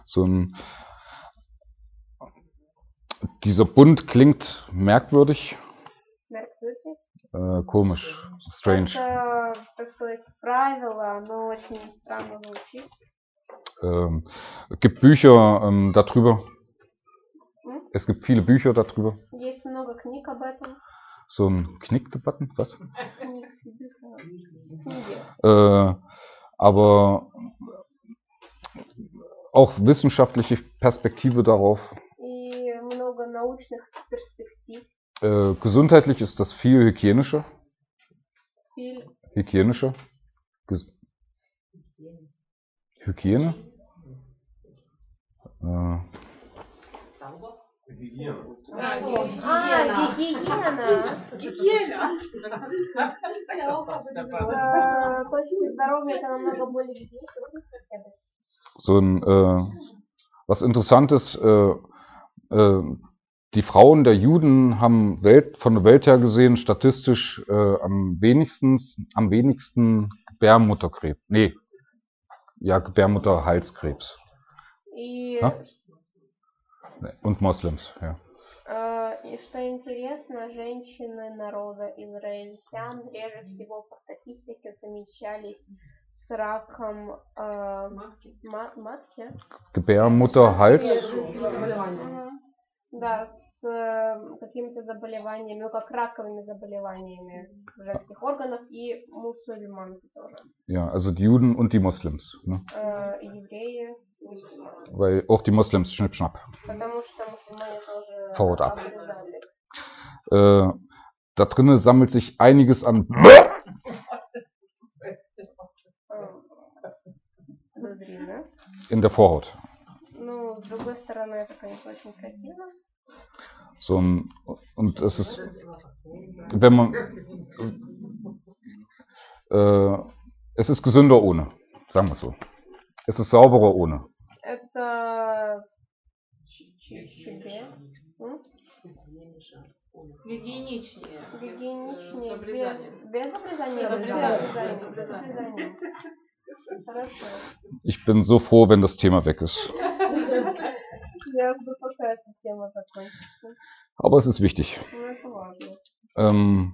Dieser Bund klingt merkwürdig. Merkwürdig? Komisch, strange. Это, так сказать, правило, оно очень странно звучит. Es gibt Bücher darüber. Es gibt viele Bücher darüber. Есть много книг об этом. So ein Knickdebatten, was? Книги. Aber auch wissenschaftliche Perspektive darauf. И много научных перспектив. Gesundheitlich ist das viel hygienischer. Viel. Hygienischer. Hygiene? Гигиена. Гигиена. Точки здоровья это намного более гигиенично. So was Interessantes, die Frauen der Juden haben von der Welt her gesehen statistisch am wenigsten Gebärmutterkrebs. Nee, ja, Gebärmutterhalskrebs. Ja? Und Moslems, ja. И что интересно, женщины народа израильтян реже всего по статистике замечались с раком матки. Gebärmutterhals. Да, с какими-то заболеваниями, ну как раковыми заболеваниями женских органов и мусульманки тоже. Ja, also die Juden und die Moslems. Ne? Евреи. Weil auch die Moslems Schnippschnapp. Потому что мусульмане тоже Vorhaut ab. обрезали. Da drinnen sammelt sich einiges an Внутри, да? in der Vorhaut. Ну, с другой стороны, это, конечно, очень красиво. So und es ist, wenn man, es ist gesünder ohne, sagen wir es so. Es ist sauberer ohne. Это чудес. Гигиеничнее. Гигиеничнее. С обрезанием. Без обрезания? Без обрезания. Хорошо. Ich bin so froh, wenn das Thema weg ist. Я бы пока эта тема закончится. Aber es ist wichtig. Ну, это важно.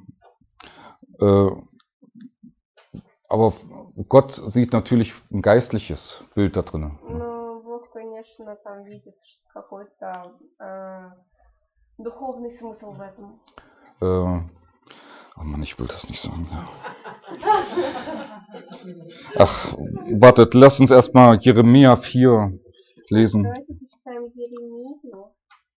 Aber Gott sieht natürlich ein geistliches Bild da drin. Ну, Бог, конечно, там видит какой-то духовный смысл в этом. Oh Mann, ich will das nicht sagen. Ach, wartet, lasst uns erstmal Jeremia 4 lesen. Давайте почитаем Еремию.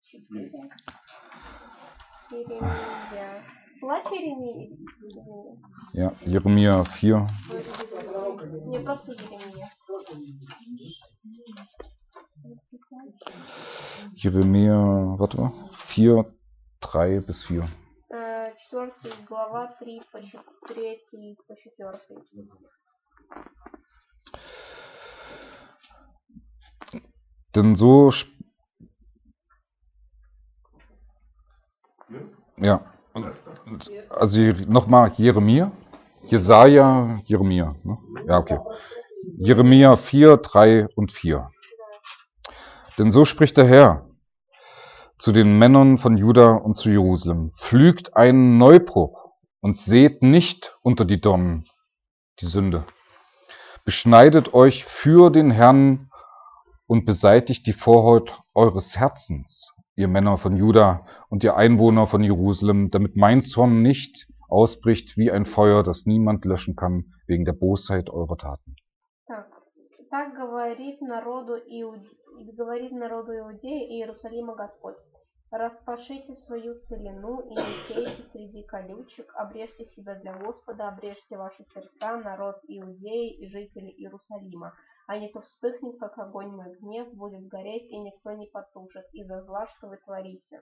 Еремия. Плачь Еремия? Ja, Jeremia 4. Не просто Еремия. Jeremia, warte mal, 4, 3 bis 4. 4 глава, 3 по 4. Denn so, ja, also nochmal Jeremia, Jesaja, Jeremia, ne? Ja, okay. Jeremia 4, 3 und 4. Denn so spricht der Herr zu den Männern von Juda und zu Jerusalem: Pflügt einen Neubruch und seht nicht unter die Dornen die Sünde. Beschneidet euch für den Herrn und beseitigt die Vorhaut eures Herzens, ihr Männer von Juda und ihr Einwohner von Jerusalem, damit mein Zorn nicht ausbricht wie ein Feuer, das niemand löschen kann wegen der Bosheit eurer Taten. Так говорит народу Иудеи и Иерусалима Господь. Распашите свою целину и не сейте среди колючек, обрежьте себя для Господа, обрежьте ваши сердца, народ Иудеи и жители Иерусалима. А не то вспыхнет, как огонь мой гнев, будет гореть, и никто не потушит из-за зла, что вы творите.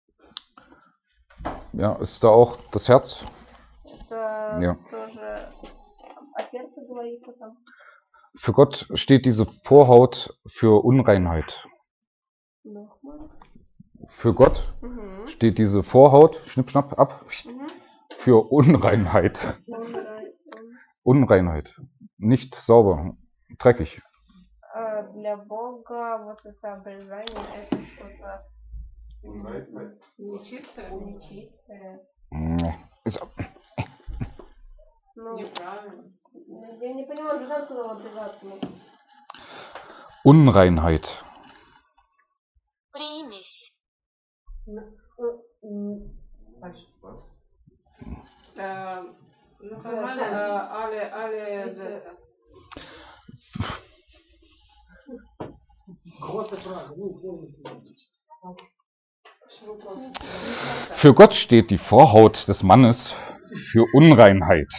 Ja, ist da auch das Herz? Это Ja. тоже о сердце говорится там. Für Gott steht diese Vorhaut für Unreinheit. Nochmal. Für Gott Mhm. steht diese Vorhaut, schnipp, ab, Mhm. für Unreinheit. Unreinheit. Nicht sauber, dreckig. Для Бога вот это обрезание это что-то нечистое. Ist, Ну, Неправильно. я не понимаю, зачем туда обрезаться. Unreinheit. Примесь. Für Gott steht die Vorhaut des Mannes für Unreinheit.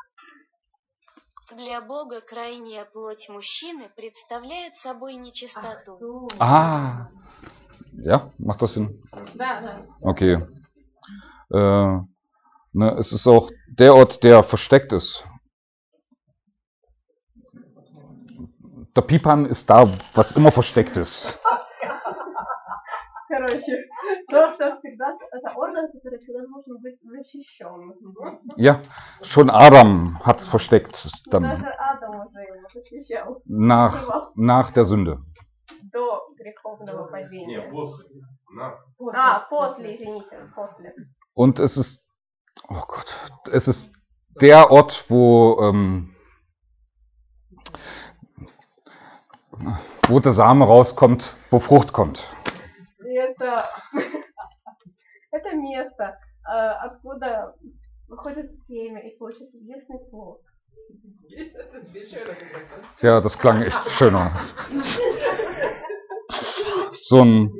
Для Бога крайняя плоть мужчины представляет собой нечистоту. Ja, macht das Sinn? Да, да. Okay. Ne, es ist auch der Ort, der versteckt ist. Der Pipan ist da, was immer versteckt ist. Короче, то, что всегда, это орган, который всегда должен быть защищен. Ja, schon Adam hat es versteckt, dann Даже Адам уже его защищал. nach der Sünde. До греховного Не, падения. после. На. После, извините, после. Und es ist, oh Gott, es ist der Ort, wo der Same rauskommt, wo Frucht kommt. И это место, откуда выходит семя и получается чудесный плод. Ja, das klang echt schöner. So ein,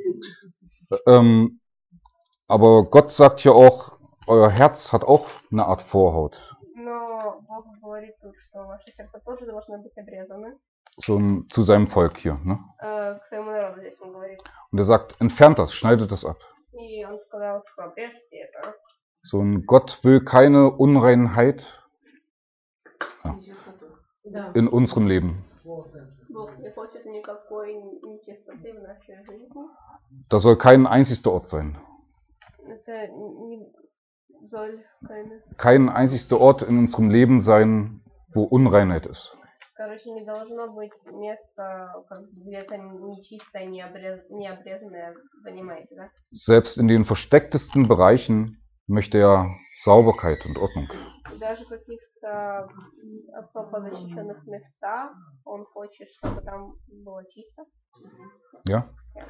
aber Gott sagt hier auch, euer Herz hat auch eine Art Vorhaut. Но Бог говорит тут, что ваши сердца тоже должны быть обрезаны. Zu seinem Volk hier. Ne? К своему народу здесь он говорит. Und er sagt, entfernt das, schneidet das ab. И он сказал, что обрежьте это. So ein Gott will keine Unreinheit in unserem Leben. Бог не хочет никакой нечистоты в нашей жизни. Da soll kein einzigster Ort sein. Это не soll keine... Kein einzigster Ort in unserem Leben sein, wo Unreinheit ist. Короче, не должно быть места, где-то нечистое, необрезанное, понимаете, да? Selbst in den verstecktesten Bereichen möchte er Sauberkeit und Ordnung. Даже в каких-то особо защищенных местах он хочет, чтобы там было чисто. Ja?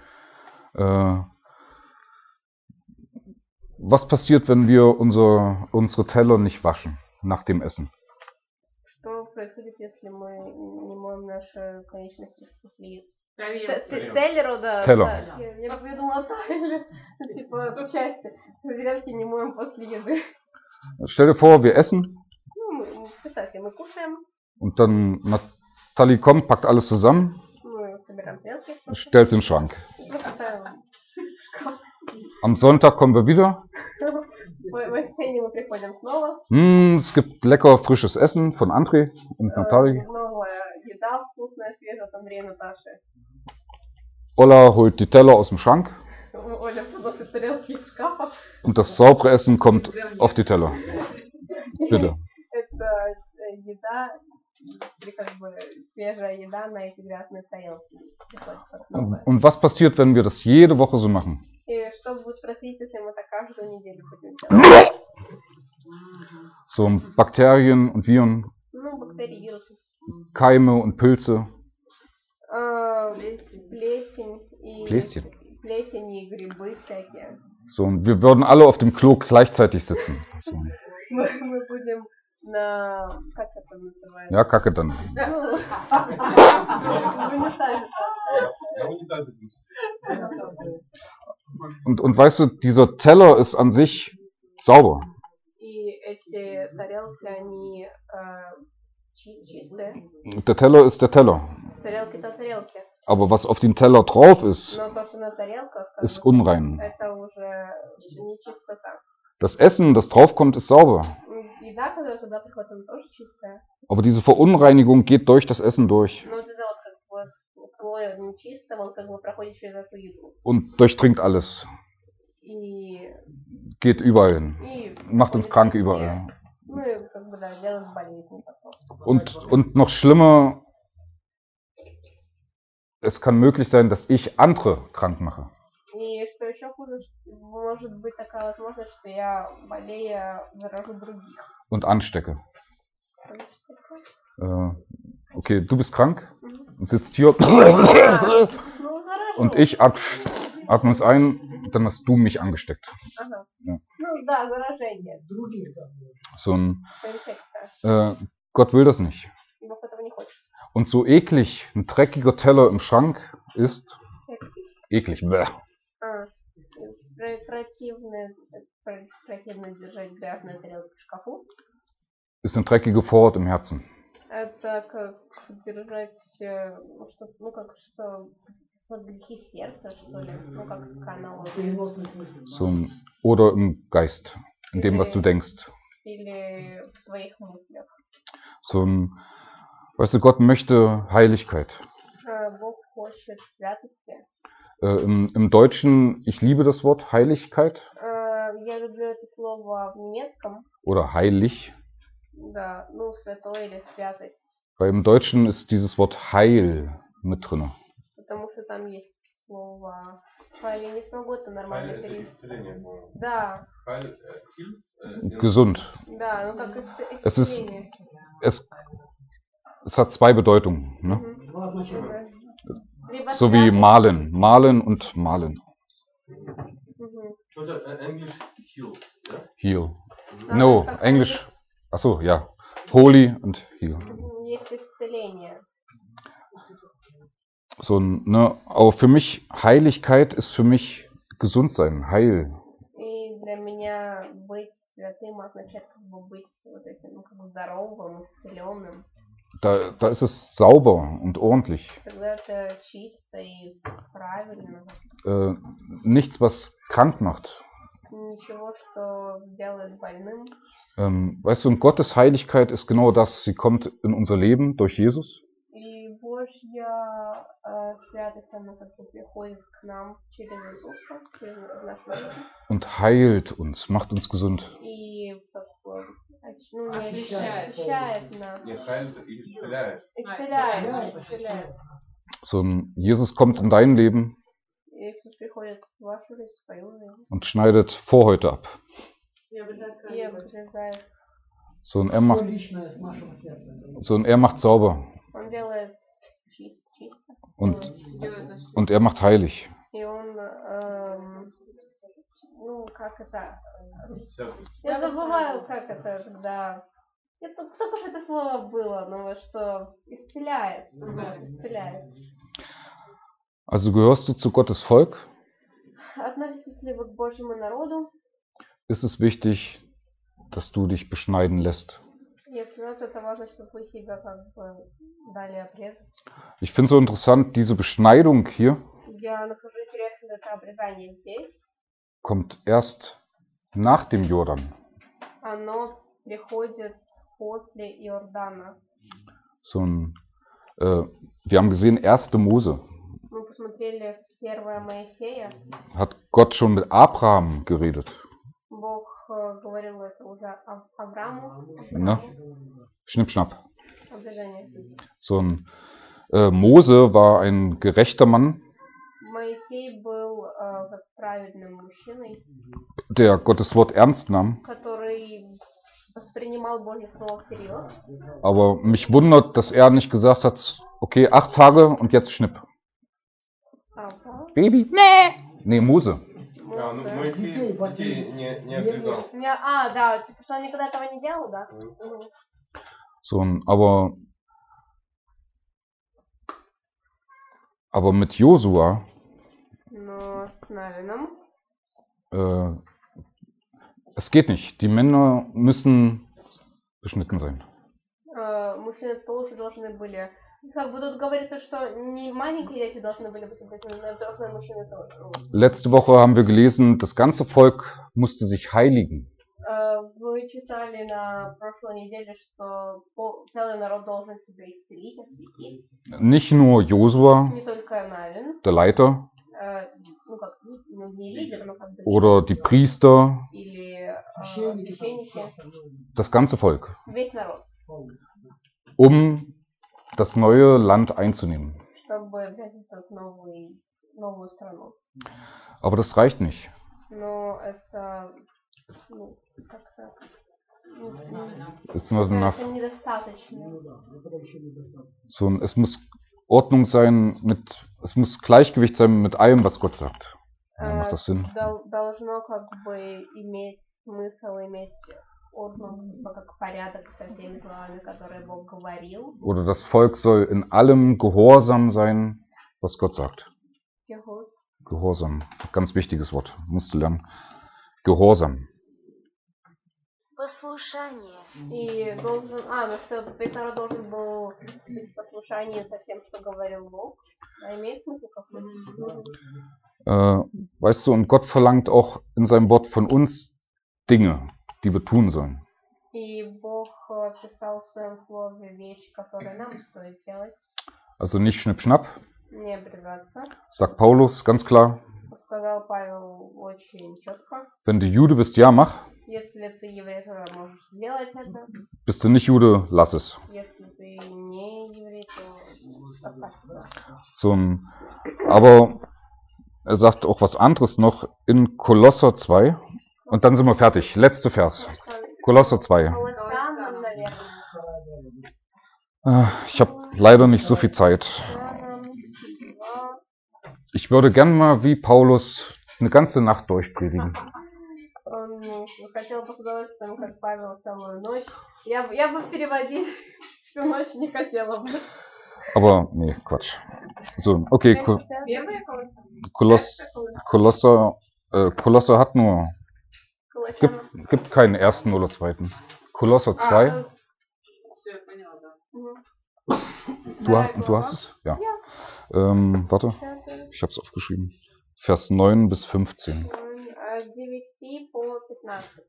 Was passiert, wenn wir unsere Teller nicht waschen nach dem Essen? Что происходит, если мы не моем наши конечности после Тарелки. Теллеру, да. Теллер. Да. Я думала, Тайлер. Типа части. Тарелки не моем после еды. Stell dir vor, wir essen Представьте, мы кушаем, und dann Nathalie kommt, packt alles zusammen, мы собираем тарелки, stellt sie in den Schrank. просто ставим. Am Sonntag kommen wir wieder. В воскресенье мы приходим снова. Es gibt lecker frisches Essen von André und Nathalie. Новая еда, вкусная, свежая от Андрея и Наташи. Ola holt die Teller aus dem Schrank Оля приносит тарелки из шкафа. und das saubere Essen kommt auf die Teller. Bitte. Это еда, или как бы свежая еда на эти грязные тарелки. Und was passiert, wenn wir das jede Woche so machen? И что будет происходить, если мы так каждую неделю будем делать? So Bakterien und Viren, Ну, бактерии, вирусы. Keime und Pilze. Плесень и... Pläschen. Плесень и грибы всякие. So, und wir würden alle auf dem Klo gleichzeitig sitzen. So. Мы будем на... Как это называется? Ja, Kacke dann. Вы не ставите. Я унитазе пусть. Und weißt du, dieser Teller ist an sich sauber. И эти тарелки, они чистые. Der Teller ist der Teller. Тарелки-то тарелки. Aber was auf dem Teller drauf ist, Но то, что на тарелках, ist unrein. это уже не чистота. Das Essen, das draufkommt, ist sauber. Еда, которая туда приходит, она тоже чистая. Aber diese Verunreinigung geht durch das Essen durch Но вот это вот как бы слой нечистого, он как бы проходит через эту еду. und durchdringt alles. И Geht überall hin. Macht uns krank везде. überall. Ну и как бы да, делает болезнь потом. Und noch schlimmer, es kann möglich sein, dass ich andere krank mache. И что еще хуже, может быть такая возможность, что я болея заражу других. Und anstecke. Okay, du bist krank und sitzt hier Ну, заражу. und ich atme es ein, dann hast du mich angesteckt. Ага. Ja. Ну да, заражение. Других там. So ein, Инфекция. Gott will das nicht. Бог этого не хочет. Und so eklig ein dreckiger Teller im Schrank ist, eklig, bäh. Противно держать грязные тарелки в шкафу. Ist eine dreckige Vorhaut im Herzen. Это как держать, ну как что грехи сердца, что ли, ну как такая аналогия. Переносный смысл. Oder im Geist, in dem, was du denkst. Или в своих мыслях. Weißt du, Gott möchte Heiligkeit. Бог хочет святости. Im Deutschen, ich liebe das Wort Heiligkeit Я люблю это слово в немецком. oder heilig, Да, ну святой или святость. weil im Deutschen ist dieses Wort Heil mit drin. Потому что там есть слово. Я не смогу это нормально Халь — это перевести. исцеление, по-моему. Да, Халь, хиль, Gesund. да, ну как Es ist- исцеление. Es hat zwei Bedeutungen, ne? Мгм. Два значения. Либо So wie святость. malen. Malen und malen. Мгм. Oder Englisch heal, ja? Heal. А, No, как Englisch. Achso, ja. Holy und heal. Есть исцеление. Aber für mich, Heiligkeit ist für mich gesund sein, Heil. И для меня быть святым означает как бы быть вот этим, ну, как бы здоровым, исцеленным. Da ist es sauber und ordentlich. Тогда это чисто и правильно. Nichts, was krank macht. Ничего, что делает больным. Weißt du, und Gottes Heiligkeit ist genau das. Sie kommt in unser Leben durch Jesus. И Божья святость, она как бы приходит к нам через Иисуса, через нашу жизнь. Und heilt uns, macht uns gesund. И как бы, ну, не Очищает. очищает нас. Не, халь — это исцеляет. Исцеляет. Jesus kommt in dein Leben Иисус приходит в вашу жизнь, в свою жизнь. und schneidet Vorhäute ab. И обрезает. Und er Все macht, личное с нашего сердца. und er macht sauber. Он делает чисто. Und, Делает нас und er macht heilig. И он, ну, как это... Святость. Я забываю, как это, когда... Это только что это слово было, но что исцеляет. Да. Исцеляет. Also gehörst du zu Gottes Volk, Относитесь ли вы к Божьему народу? ist es wichtig, dass du dich beschneiden lässt. Если нет, это важно, чтобы вы себя как бы дали обрезать. Ich finde es so interessant, diese Beschneidung hier Я нахожу интересным это обрезание здесь. kommt erst nach dem Jordan. Оно приходит после Иордана. Wir haben gesehen, 1. Mose Мы посмотрели 1 Моисея. hat Gott schon mit Abraham geredet. Бог говорил это уже Аврааму. Ne? Schnipp, schnapp. Обрезание. Mose war ein gerechter Mann, Моисей был как праведным мужчиной, der Gottes Wort ernst nahm. который воспринимал Божье Слово всерьез. Aber mich wundert, dass er nicht gesagt hat, okay, 8 Tage und jetzt Schnipp. Ага. Baby? Nee, Mose. А, ну Моисей детей не обрезал. Да, типа, что он никогда этого не делал, да? Мгм. Aber mit Josua, Но с Навином es geht nicht. Die Männer müssen beschnitten sein. мужчины тоже должны были... Как бы тут говорится, что не маленькие дети должны были быть обрезаны, но и взрослые мужчины тоже. Letzte Woche haben wir gelesen, das ganze Volk musste sich heiligen. Вы читали на прошлой неделе, что целый народ должен себя исцелить, осветить. Nicht nur Josua, Не только Навин, der Leiter, ну как, ну, не лидер, но как бы oder die Priester, или Священники. священники, das ganze Volk, весь народ, um das neue Land einzunehmen. чтобы взять эту новую страну. Aber das reicht nicht. Но это, ну, как-то, It's not enough. это недостаточно. Ну да, этого еще недостаточно. Es muss Ordnung sein, es muss Gleichgewicht sein mit allem, was Gott sagt. Ja, macht das Sinn? Должно как бы иметь смысл, иметь Ordnung, типа как порядок со всеми словами, которые Бог говорил. Oder das Volk soll in allem gehorsam sein, was Gott sagt. Gehorsam, ganz wichtiges Wort, musst du lernen. Gehorsam. Послушание. И должен, ну что весь народ должен был быть послушным послушании со всем, что говорил Бог. А имеет смысл какой-то? Weißt du, und Gott verlangt auch in seinem Wort von uns Dinge, die wir tun sollen. И Бог писал в своем слове вещи, которые нам стоит делать. Also nicht Schnipp-Schnapp, Не обрезаться. sagt Paulus ganz klar. Сказал Павел очень четко. Wenn du Jude bist, ja, mach. Если ты еврей, то можешь сделать это. Bist du nicht Jude, lass es. Если ты не еврей, то оставь. Aber er sagt auch was anderes noch in Kolosser 2. Und dann sind wir fertig. Letzter Vers. Kolosser 2. Колоссянам, наверное. Ich habe leider nicht so viel Zeit. Ich würde gern mal wie Paulus eine ganze Nacht durchpredigen. Он хотел бы с удовольствием, как Павел, целую ночь. Я бы переводить всю ночь не хотела бы. Aber nee, Quatsch. So, okay, Первая Колоссянам? Kolosser hat nur, Колоссянам. gibt keinen ersten oder zweiten. Kolosser 2. Все, я поняла, да. Du hast es? Ja. Warte, ich habe es aufgeschrieben. Vers 9 bis 15. С 9 по 15.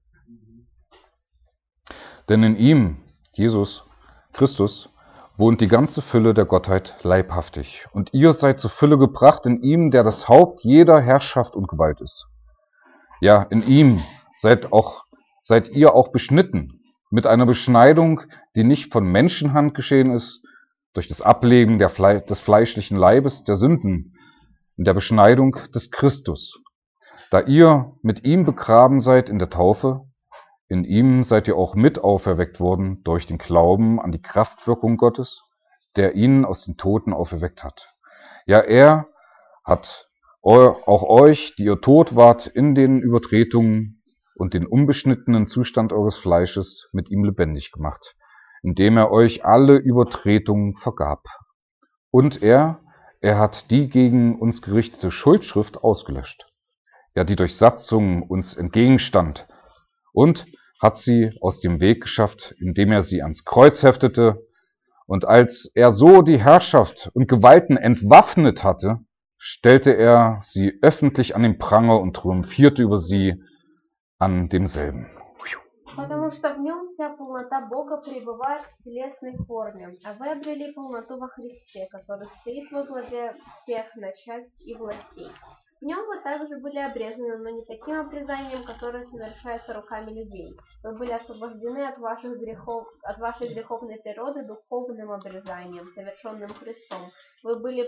Denn in ihm, Jesus Christus, wohnt die ganze Fülle der Gottheit leibhaftig. Und ihr seid zur Fülle gebracht in ihm, der das Haupt jeder Herrschaft und Gewalt ist. Ja, in ihm seid ihr auch beschnitten, mit einer Beschneidung, die nicht von Menschenhand geschehen ist, durch das Ablegen des fleischlichen Leibes der Sünden, in der Beschneidung des Christus. Da ihr mit ihm begraben seid in der Taufe, in ihm seid ihr auch mit auferweckt worden durch den Glauben an die Kraftwirkung Gottes, der ihn aus den Toten auferweckt hat. Ja, er hat auch euch, die ihr tot wart, in den Übertretungen und den unbeschnittenen Zustand eures Fleisches mit ihm lebendig gemacht, indem er euch alle Übertretungen vergab. Und er hat die gegen uns gerichtete Schuldschrift ausgelöscht, ja, die durch Satzungen uns entgegenstand, und hat sie aus dem Weg geschafft, indem er sie ans Kreuz heftete, und als er so die Herrschaft und Gewalten entwaffnet hatte, stellte er sie öffentlich an den Pranger und triumphierte über sie an demselben. Потому что в нем вся полнота Бога пребывает в телесной форме, а вы обрели полноту во Христе, который стоит во главе всех начальств и властей. В нем вы также были обрезаны, но не таким обрезанием, которое совершается руками людей. Вы были освобождены от вашей греховной природы духовным обрезанием, совершенным Христом. Вы были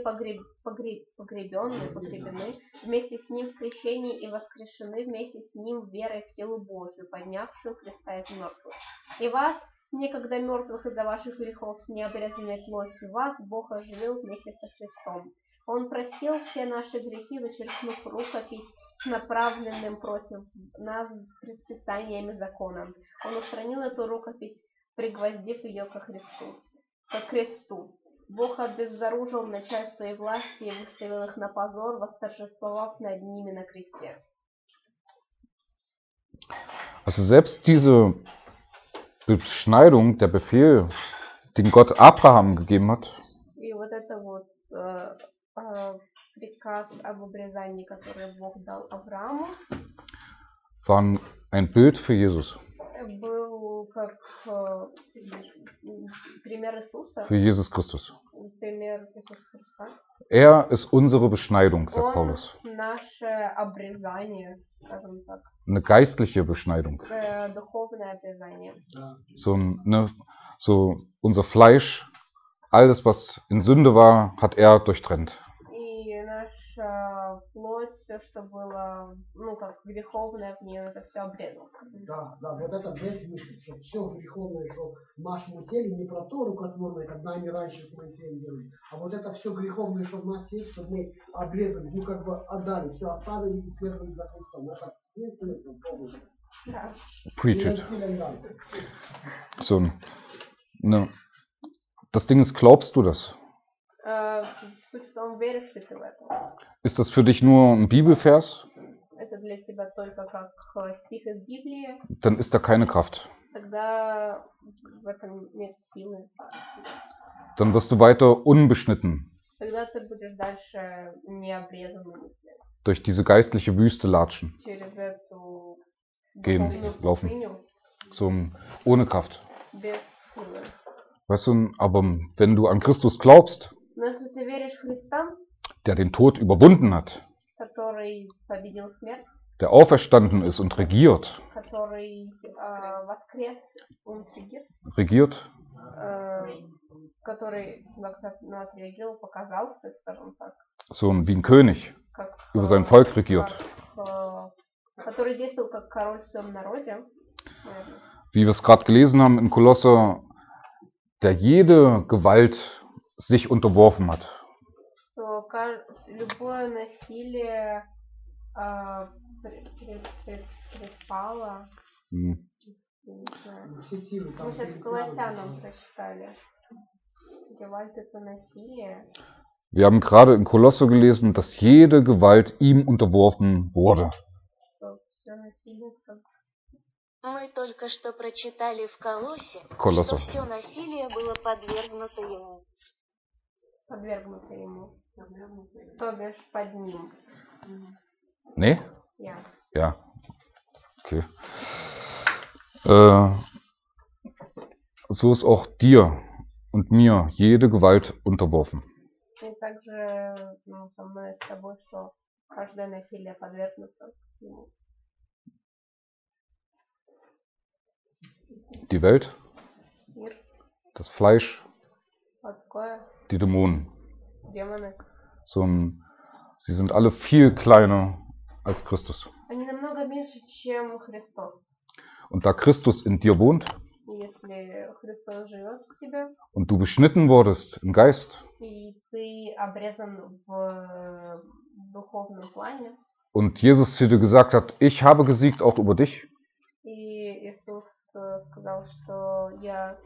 погребены вместе с Ним в крещении и воскрешены вместе с Ним верой в силу Божию, поднявшую Христа из мертвых. И вас, некогда мертвых из-за ваших грехов, с необрезанной плотью, вас Бог оживил вместе со Христом. Он простил все наши грехи, зачеркнув рукопись с направленным против нас предписаниями закона. Он устранил эту рукопись, пригвоздив ее ко кресту. Бог обезоружил начальство и власти и выставил их на позор, восторжествовав над ними на кресте. Also selbst diese Beschneidung, der Befehl, den Gott Abraham gegeben hat, И вот это вот приказ об обрезании, который Бог дал Аврааму, war ein Bild für Jesus, был как пример Иисуса, für Jesus Christus. пример Иисуса Христа. Er ist unsere Beschneidung, sagt Он Paulus. наше обрезание, скажем так, Eine geistliche Beschneidung. духовное обрезание. So unser Fleisch, alles was in Sünde war, hat er durchtrennt. И наша плоть, все, что было, как греховное в нее, это все обрезал. Да, вот это весь мысль, что все греховное, что в нашем теле, не про то рукотворное, когда они раньше с Моисеем делали, а вот это все греховное, что в нас есть, чтобы мы обрезали, отдали, все оставили и следовали за Христом. Это единственное, что полностью. Да. Preach it. Das Ding ist, glaubst du das? Суть в том, веришь ли ты в это? Ist das für dich nur ein Bibelvers? Это для тебя только как стих из Библии, Dann ist da keine Kraft. тогда в этом нет силы. dann wirst du weiter unbeschnitten тогда ты будешь дальше необрезанным durch diese geistliche Wüste latschen, через эту gehen, духовную laufen, пустыню ohne Kraft. без силы. Weißt du, aber wenn du an Christus glaubst, Но если ты веришь в Христа, der den Tod überwunden hat, который победил смерть, der auferstanden ist und regiert, который воскрес, он regiert, который отреагировал, показался, скажем так, so wie ein König как, über sein Volk regiert. который действовал как король в своем народе, наверное. Wie wir es gerade gelesen haben in Kolosser, der jede Gewalt sich unterworfen hat. Что любое насилие приспало. Hm. Все силы там. Мы сейчас Колоссянам прочитали. Gewalt это насилие. Wir haben gerade in Kolosser gelesen, dass jede Gewalt ihm unterworfen wurde. Что все насилие как Мы только что прочитали в Колоссе, Колоссо. что все насилие было подвергнуто ему. подвергнуто ему. То бишь под ним. Nee? Ja. Ja. Okay. So ist auch dir und mir jede Gewalt unterworfen. И также со мной и с тобой, что каждое насилие подвергнуто ему. Die Welt, Мир, das Fleisch, плотское, die Dämonen. демоны. Sie sind alle viel kleiner als Christus. Они намного меньше, чем Христос. Und da Christus in dir wohnt И если Христос живет в тебе, und du beschnitten wurdest im Geist и ты обрезан в духовном плане, und Jesus zu dir gesagt hat, ich habe gesiegt auch über dich, и Иисус сказал, что я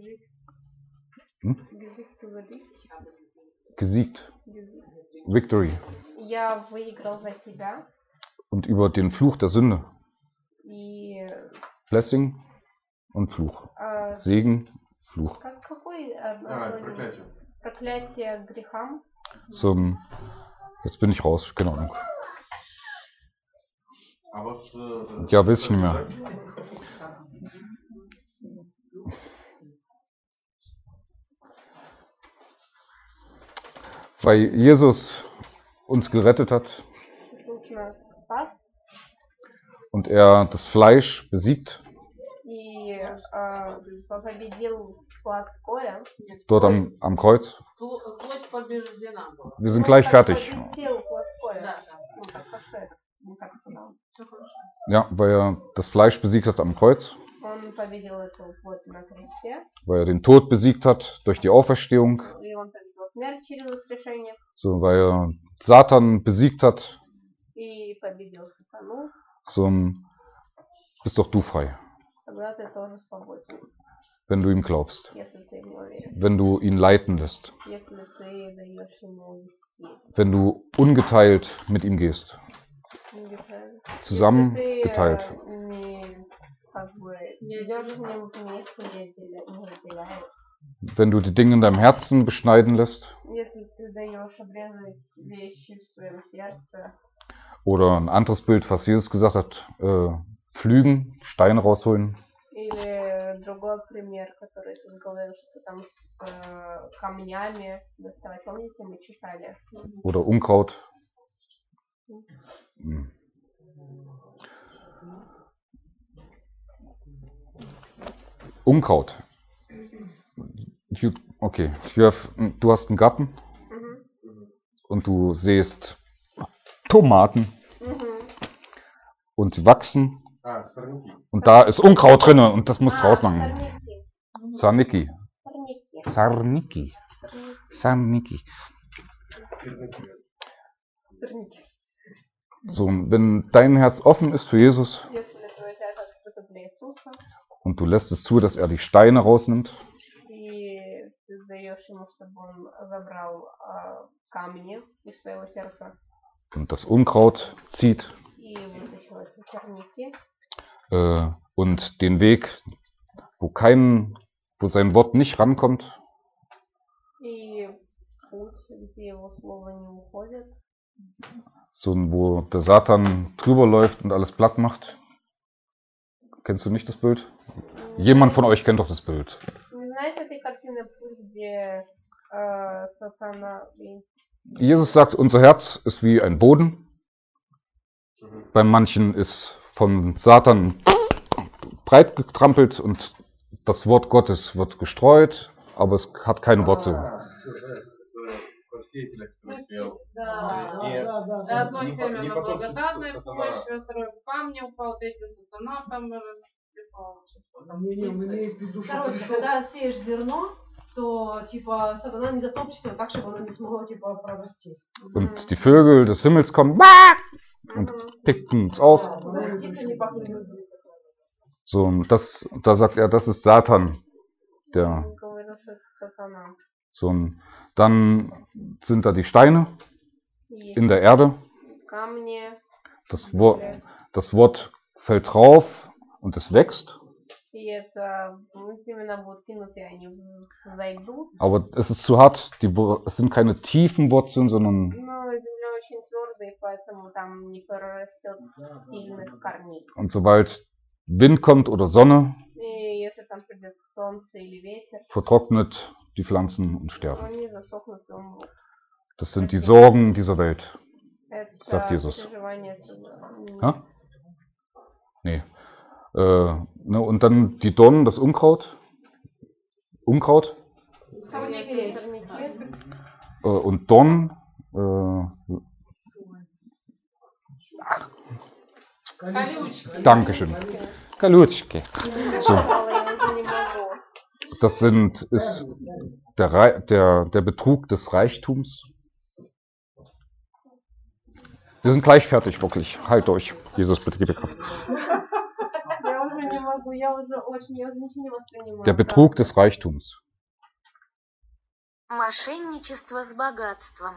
gesiegt, Victory, я выиграл за тебя, und über den Fluch der Sünde, и Blessing und Fluch, Segen, Fluch. какой проклятие. проклятие грехам? Jetzt bin ich raus, keine Ahnung. А вас... Ja, weiß ich nicht mehr. Weil Jesus uns gerettet hat Иисус нас спас, und er das Fleisch besiegt, и победил плотское. dort am Kreuz. Плоть побеждена была. Wir sind gleich fertig. Победил плотское. Да. Ну, как сказать, не так сказал. Все хорошо. Ja, weil er das Fleisch besiegt hat am Kreuz, Он победил эту плоть на кресте, weil er den Tod besiegt hat durch die Auferstehung, и он победил смерть через воскрешение, so, weil er Satan besiegt hat, и победил сатану, so, bist doch du frei, тогда ты тоже свободен, wenn du ihm glaubst, если ты в него веришь, wenn du ihn leiten lässt, если ты даешь ему вести. wenn du ungeteilt mit ihm gehst, zusammengeteilt. Если ты не, как бы, идешь с ним вместе, не разделяешь. Wenn du die Dinge in deinem Herzen beschneiden lässt, Если ты даешь обрезать вещи в своем сердце, oder ein anderes Bild, was Jesus gesagt hat, pflügen, Steine rausholen, или другой пример, который ты говорил, что там с камнями доставать. Помните, мы читали? oder Unkraut. Hm. Unkraut. Okay, du hast einen Garten und du säst Tomaten und sie wachsen сорняки. und da ist Unkraut drin und das musst du rausmachen. Сорняки. Sarniki. Sarniki. Сорняки. So, wenn dein Herz offen ist für Jesus Если твое сердце открыто для Иисуса, und du lässt es zu, dass er die Steine rausnimmt, и ты даешь ему, чтобы он забрал камни из своего сердца und das Unkraut zieht и вытащил эти сорняки, und den Weg, wo sein Wort nicht rankommt, И путь, где его слово не уходит. So, wo der Satan drüber läuft und alles platt macht. Kennst du nicht das Bild? Jemand von euch kennt doch das Bild. Не знаете этой картины «Путь», где сатана... Jesus sagt, unser Herz ist wie ein Boden. Bei manchen ist von Satan breit getrampelt und das Wort Gottes wird gestreut, aber es hat keine Wurzel. Одно семя на благодатной почве, второе в камне упал, третье сатана там растрепал. Не, он имеет в виду, что Короче, пришел... когда сеешь зерно, то типа сатана не затопчет его так, чтобы оно не смогло типа прорасти. Und die Vögel des Himmels kommen und picken es auf. Птицы не пахнут людьми. So, und da sagt er, das ist Satan. Der, Говорил, что это сатана. so, und dann sind da die Steine Есть in der Erde. камни, Das Wort fällt drauf und es wächst. и это семена будут кинуты, они зайдут. Aber es ist zu hart. Es sind keine tiefen Wurzeln, sondern Но земля очень твердая, поэтому там не прорастет сильных корней. und sobald Wind kommt oder Sonne, И если там придет солнце или ветер, vertrocknet die Pflanzen und sterben. они засохнут и умрут. Das sind die Sorgen dieser Welt, sagt Это Jesus. переживание Ha? Nee. Ne, und dann die Dornen, das Unkraut. Unkraut. Und Dornen. Dankeschön. Kalutschke. So. Das ist der Betrug des Reichtums. Wir sind gleich fertig, wirklich. Halt euch. Jesus, bitte gib mir Kraft. Я уже не могу, я уже ничего не воспринимаю. Der Betrug des Reichtums. Мошенничество с богатством.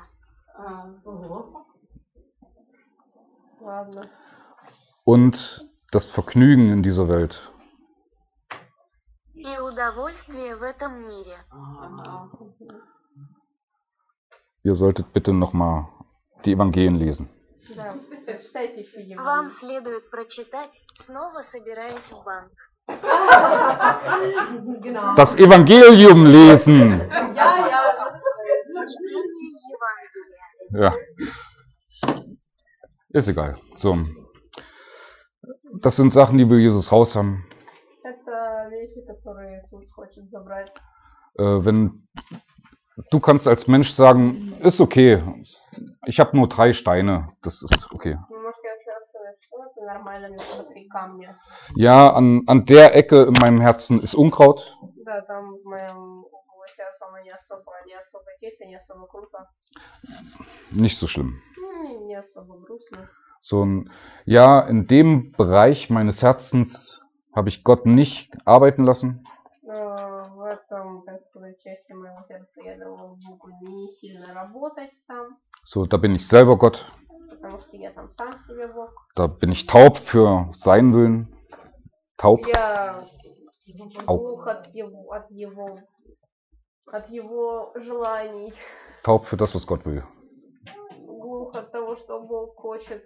Ладно. Und das Vergnügen in dieser Welt. И удовольствие в этом мире. Ihr solltet bitte nochmal die Evangelien lesen. Да, читайте еще Евангелие. Вам следует прочитать, снова собираясь в банк. Genau. Das Evangelium lesen! Чтение Евангелия. Ja. Ist egal. So. Das sind Sachen, die wir Jesus Haus haben. Это вещи, которые Иисус хочет забрать. Wenn du kannst als Mensch sagen, ist okay. Ich habe nur 3 Steine. Das ist okay. Вы можете сказать, что это нормально, мне только 3 камня. Ja, an der Ecke in meinem Herzen ist Unkraut. Да, там в моем углу сердца оно не особо чисто, не особо круто. Nicht so schlimm. Не особо грустно. So ja, in dem Bereich meines Herzens habe ich Gott nicht arbeiten lassen. В этом, так сказать, части моего сердца я давала Богу не сильно работать там, So, da bin ich selber Gott. потому что я там сам себе Бог. Da bin ich taub für seinen Willen. Taub. Я Au. глух от его желаний, Taub für das, was Gott will. глух от того, что Бог хочет.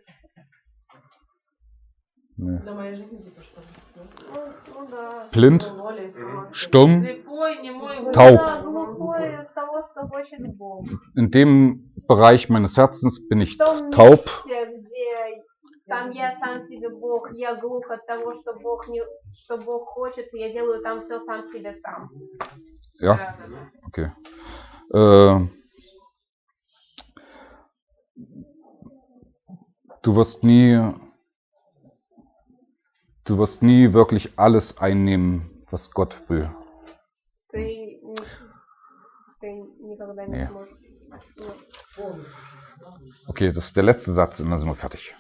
Nee. Для моей жизни типа что? Ну да. Blind, Воли. stumm, Слепой, немой, Taub. Да, глухой от того, что хочет Бог. in dem Bereich meines Herzens bin ich В том taub. месте, где там я сам себе Бог, я глух от того, что Бог хочет, и я делаю там все сам себе сам. Ja, okay. Du wirst nie wirklich alles einnehmen, was Gott will. Ты никогда не Nee. сможешь. Okay, das ist der letzte Satz und dann sind wir fertig.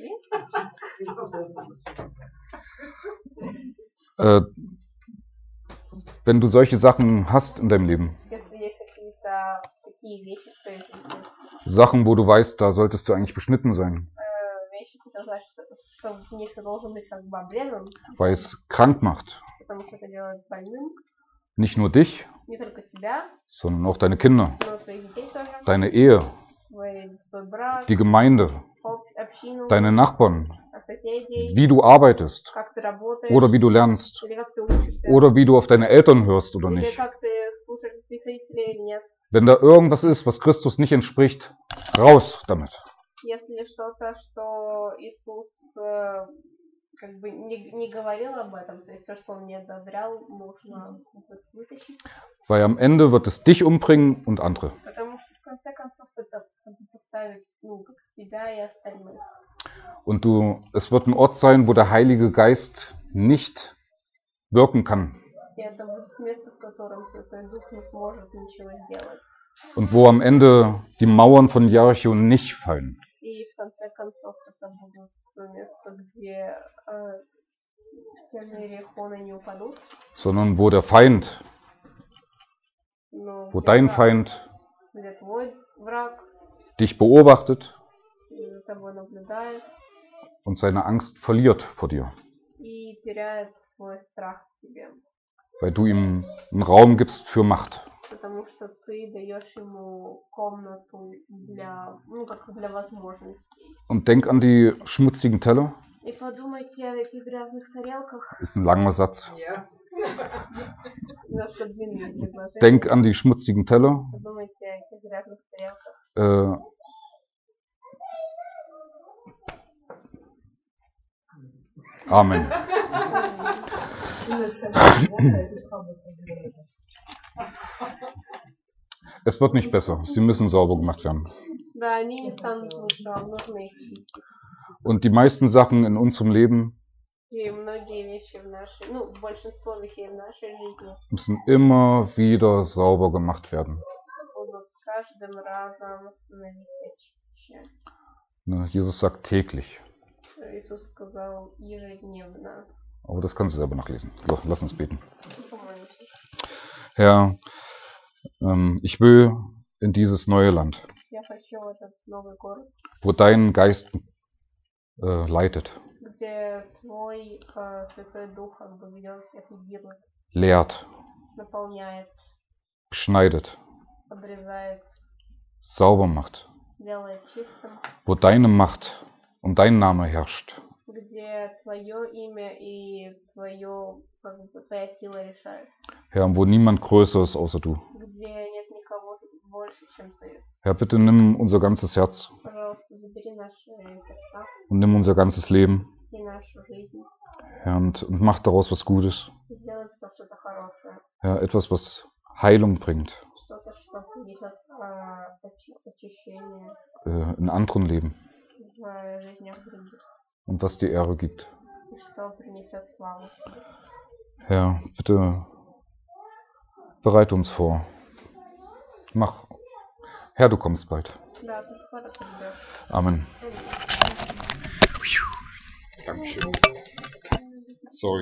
Wenn du solche Sachen hast in deinem Leben, Если есть какие-то такие вещи в твоей жизни, Sachen, wo du weißt, da solltest du eigentlich beschnitten sein, вещи, которые знаешь, что в них ты должен быть как бы обрезан, weil es krank macht. потому что это делает больным, Nicht nur dich, не только себя, sondern auch deine Kinder, но и своих детей тоже, deine Ehe, свой брак, die Gemeinde, общину, deine Nachbarn, соседей, wie du arbeitest как ты работаешь, oder wie du lernst или как ты учишься, oder wie du auf deine Eltern hörst oder или nicht. как ты слушаешь своих родителей или нет. Wenn da irgendwas ist, was Christus nicht entspricht, raus damit. Если что-то, что Иисус как бы не говорил об этом, то есть то, что он не одобрял, нужно вытащить. Weil am Ende wird es dich umbringen und andere. Потому что в конце концов это поставит, ну, как себя и остальных. Und es wird ein Ort sein, wo der Heilige Geist nicht wirken kann. И это будет место, в котором Святой Дух не сможет ничего сделать. Und wo am Ende die Mauern von Jericho nicht fallen. И в конце концов это будет то место, где стены Иерихона не упадут. Sondern wo der Feind, Но wo dein Feind где твой враг dich beobachtet за тобой наблюдает und seine Angst verliert vor dir. и теряет свой страх к тебе. Weil du ihm einen Raum gibst für Macht. Потому что ты даешь ему комнату для, ну, как для возможностей. Und denk an die schmutzigen Teller. И подумайте о этих грязных тарелках. Ist ein langer Satz. Немножко длинное предложение. Denk an die schmutzigen Teller. Подумайте о этих грязных тарелках. Amen. Es wird nicht besser. Sie müssen sauber gemacht werden. Да, они не станут лучше, а нужно их чистить. Und die meisten Sachen in unserem Leben И многие вещи в нашей, ну, большинство вещей в нашей жизни müssen immer wieder sauber gemacht werden. будут каждым разом становиться чище. Ne, Jesus sagt täglich. Иисус сказал ежедневно. Aber das kannst du selber nachlesen. So, lass uns beten. Помолитесь. Herr, ich will in dieses neue Land, Я хочу в этот новый город, wo dein Geist leitet, где твой Святой Дух как бы ведет всех и гирует, lehrt, наполняет, schneidet, обрезает, sauber macht, делает чистым, wo deine Macht und dein Name herrscht. где твое имя и твое, как бы, твоя сила решает, Herr, wo niemand größer ist außer du. где нет никого больше, чем ты. Herr, bitte nimm unser ganzes Herz Пожалуйста, забери наши сердца und nimm unser ganzes Leben, и нашу жизнь, Herr, und mach daraus was Gutes. и сделай из этого что-то хорошее, Herr, etwas, was Heilung bringt что-то, что принесет очищение in anderen Leben в жизнях других, und was dir Ehre gibt. и что принесет славу. Herr, bitte bereite uns vor. Mach. Herr, du kommst bald. Да, ты скоро придешь. Amen. Аминь. Dankeschön.